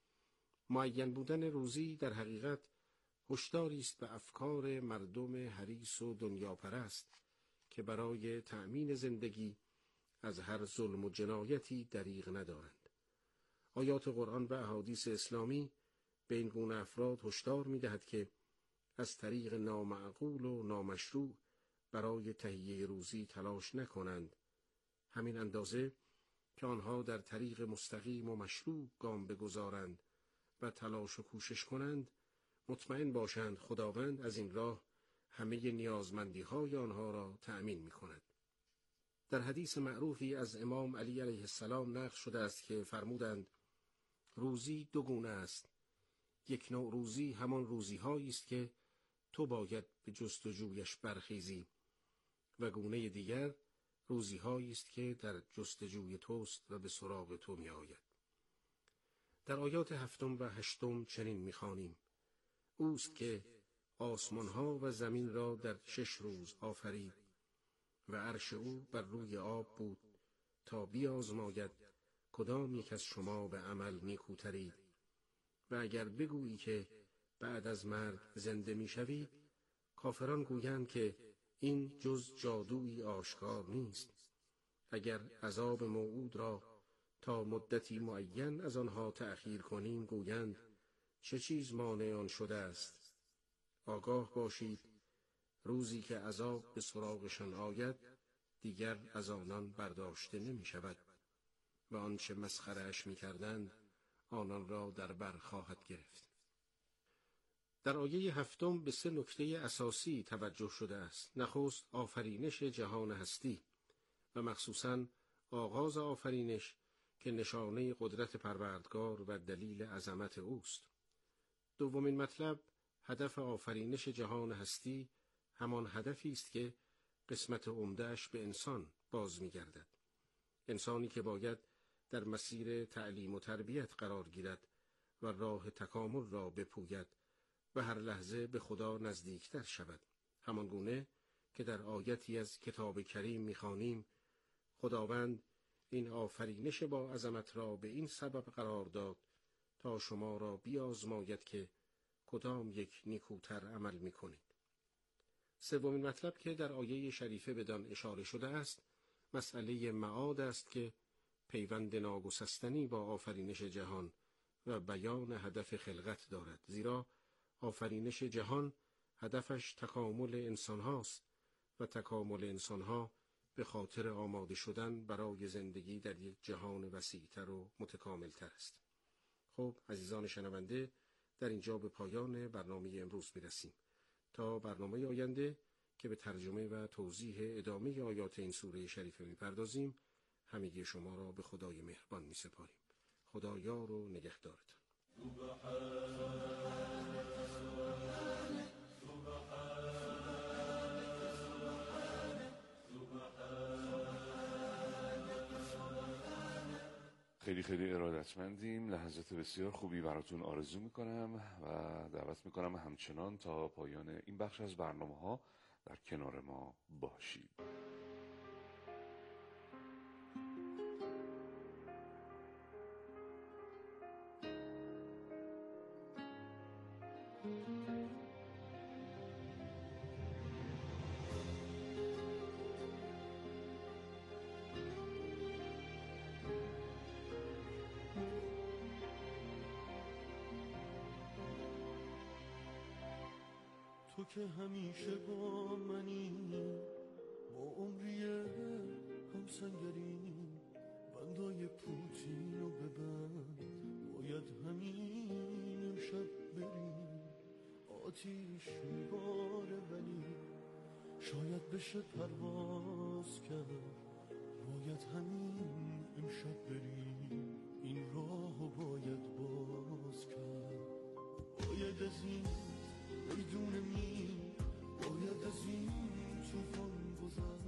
معین بودن روزی در حقیقت هشداری است به افکار مردم حریص و دنیاپرست که برای تأمین زندگی از هر ظلم و جنایتی دریغ ندارند. آیات قرآن و احادیث اسلامی به این گونه افراد هشدار می‌دهد که از طریق نامعقول و نامشروع برای تهیه روزی تلاش نکنند، همین اندازه که آنها در طریق مستقیم و مشروع گام بگذارند و تلاش و کوشش کنند. مطمئن باشند خداوند از این راه همه نیازمندی‌های آنها را تأمین می‌کند. در حدیث معروفی از امام علی علیه السلام نقل شده است که فرمودند: روزی دو گونه است. یک نوع روزی همان روزی‌هایی است که تو باید به جستجویش برخیزی و گونه دیگر روزی‌هایی است که در جستجوی توست و به سراغ تو می‌آید. در آیات هفتم و هشتم چنین می‌خوانیم: اوست که آسمان‌ها و زمین را در شش روز آفرید و عرش او بر روی آب بود تا بیازماید کدام یک از شما به عمل نیکوترید و اگر بگویی که بعد از مرگ زنده می‌شوی، کافران گویند که این جز جادویی آشکار نیست. اگر عذاب موعود را تا مدتی معین از آنها تأخیر کنیم، گویند چه چیز مانع آن شده است. آگاه باشید روزی که عذاب به سراغشان آید دیگر از آنان برداشته نمی شود و آنچه مسخره‌اش می کردند آنان را در بر خواهد گرفت. در آیه هفتم به سه نکته اساسی توجه شده است. نخست آفرینش جهان هستی و مخصوصاً آغاز آفرینش که نشانه قدرت پروردگار و دلیل عظمت اوست. دومین مطلب هدف آفرینش جهان هستی همان هدفی است که قسمت عمده‌اش به انسان باز می‌گردد. انسانی که باید در مسیر تعلیم و تربیت قرار گیرد و راه تکامل را بپوید و هر لحظه به خدا نزدیکتر شود. همان گونه که در آیتی از کتاب کریم می‌خوانیم خداوند این آفرینش با عظمت را به این سبب قرار داد تا شما را بیازماید که کدام یک نیکوتر عمل می‌کنید. سومین مطلب که در آیه شریفه بدان اشاره شده است مسئله معاد است که پیوند ناگسستنی با آفرینش جهان و بیان هدف خلقت دارد، زیرا آفرینش جهان هدفش تکامل انسان هاست و تکامل انسان ها به خاطر آماده شدن برای زندگی در یک جهان وسیع‌تر و متکامل‌تر است. خب عزیزان شنونده، در اینجا به پایان برنامه امروز می‌رسیم. تا برنامه آینده که به ترجمه و توضیح ادامه آیات این سوره شریفه می‌پردازیم، همگی شما را به خدای مهربان می‌سپاریم. خدا یار و نگهدارتان. خیلی خیلی ارادتمندیم. لحظات بسیار خوبی براتون آرزو میکنم و دعوت میکنم همچنان تا پایان این بخش از برنامه ها در کنار ما باشید. تو که همیشه با منی، با عمری هم سنگری، بندای پوتینو ببند، باید همین امشب بری. آتیش میباره ولی شاید بشه پرواز کرد، باید همین امشب بری. این راهو باید باز کرد، باید از این میدونه می باید از این توفان گذر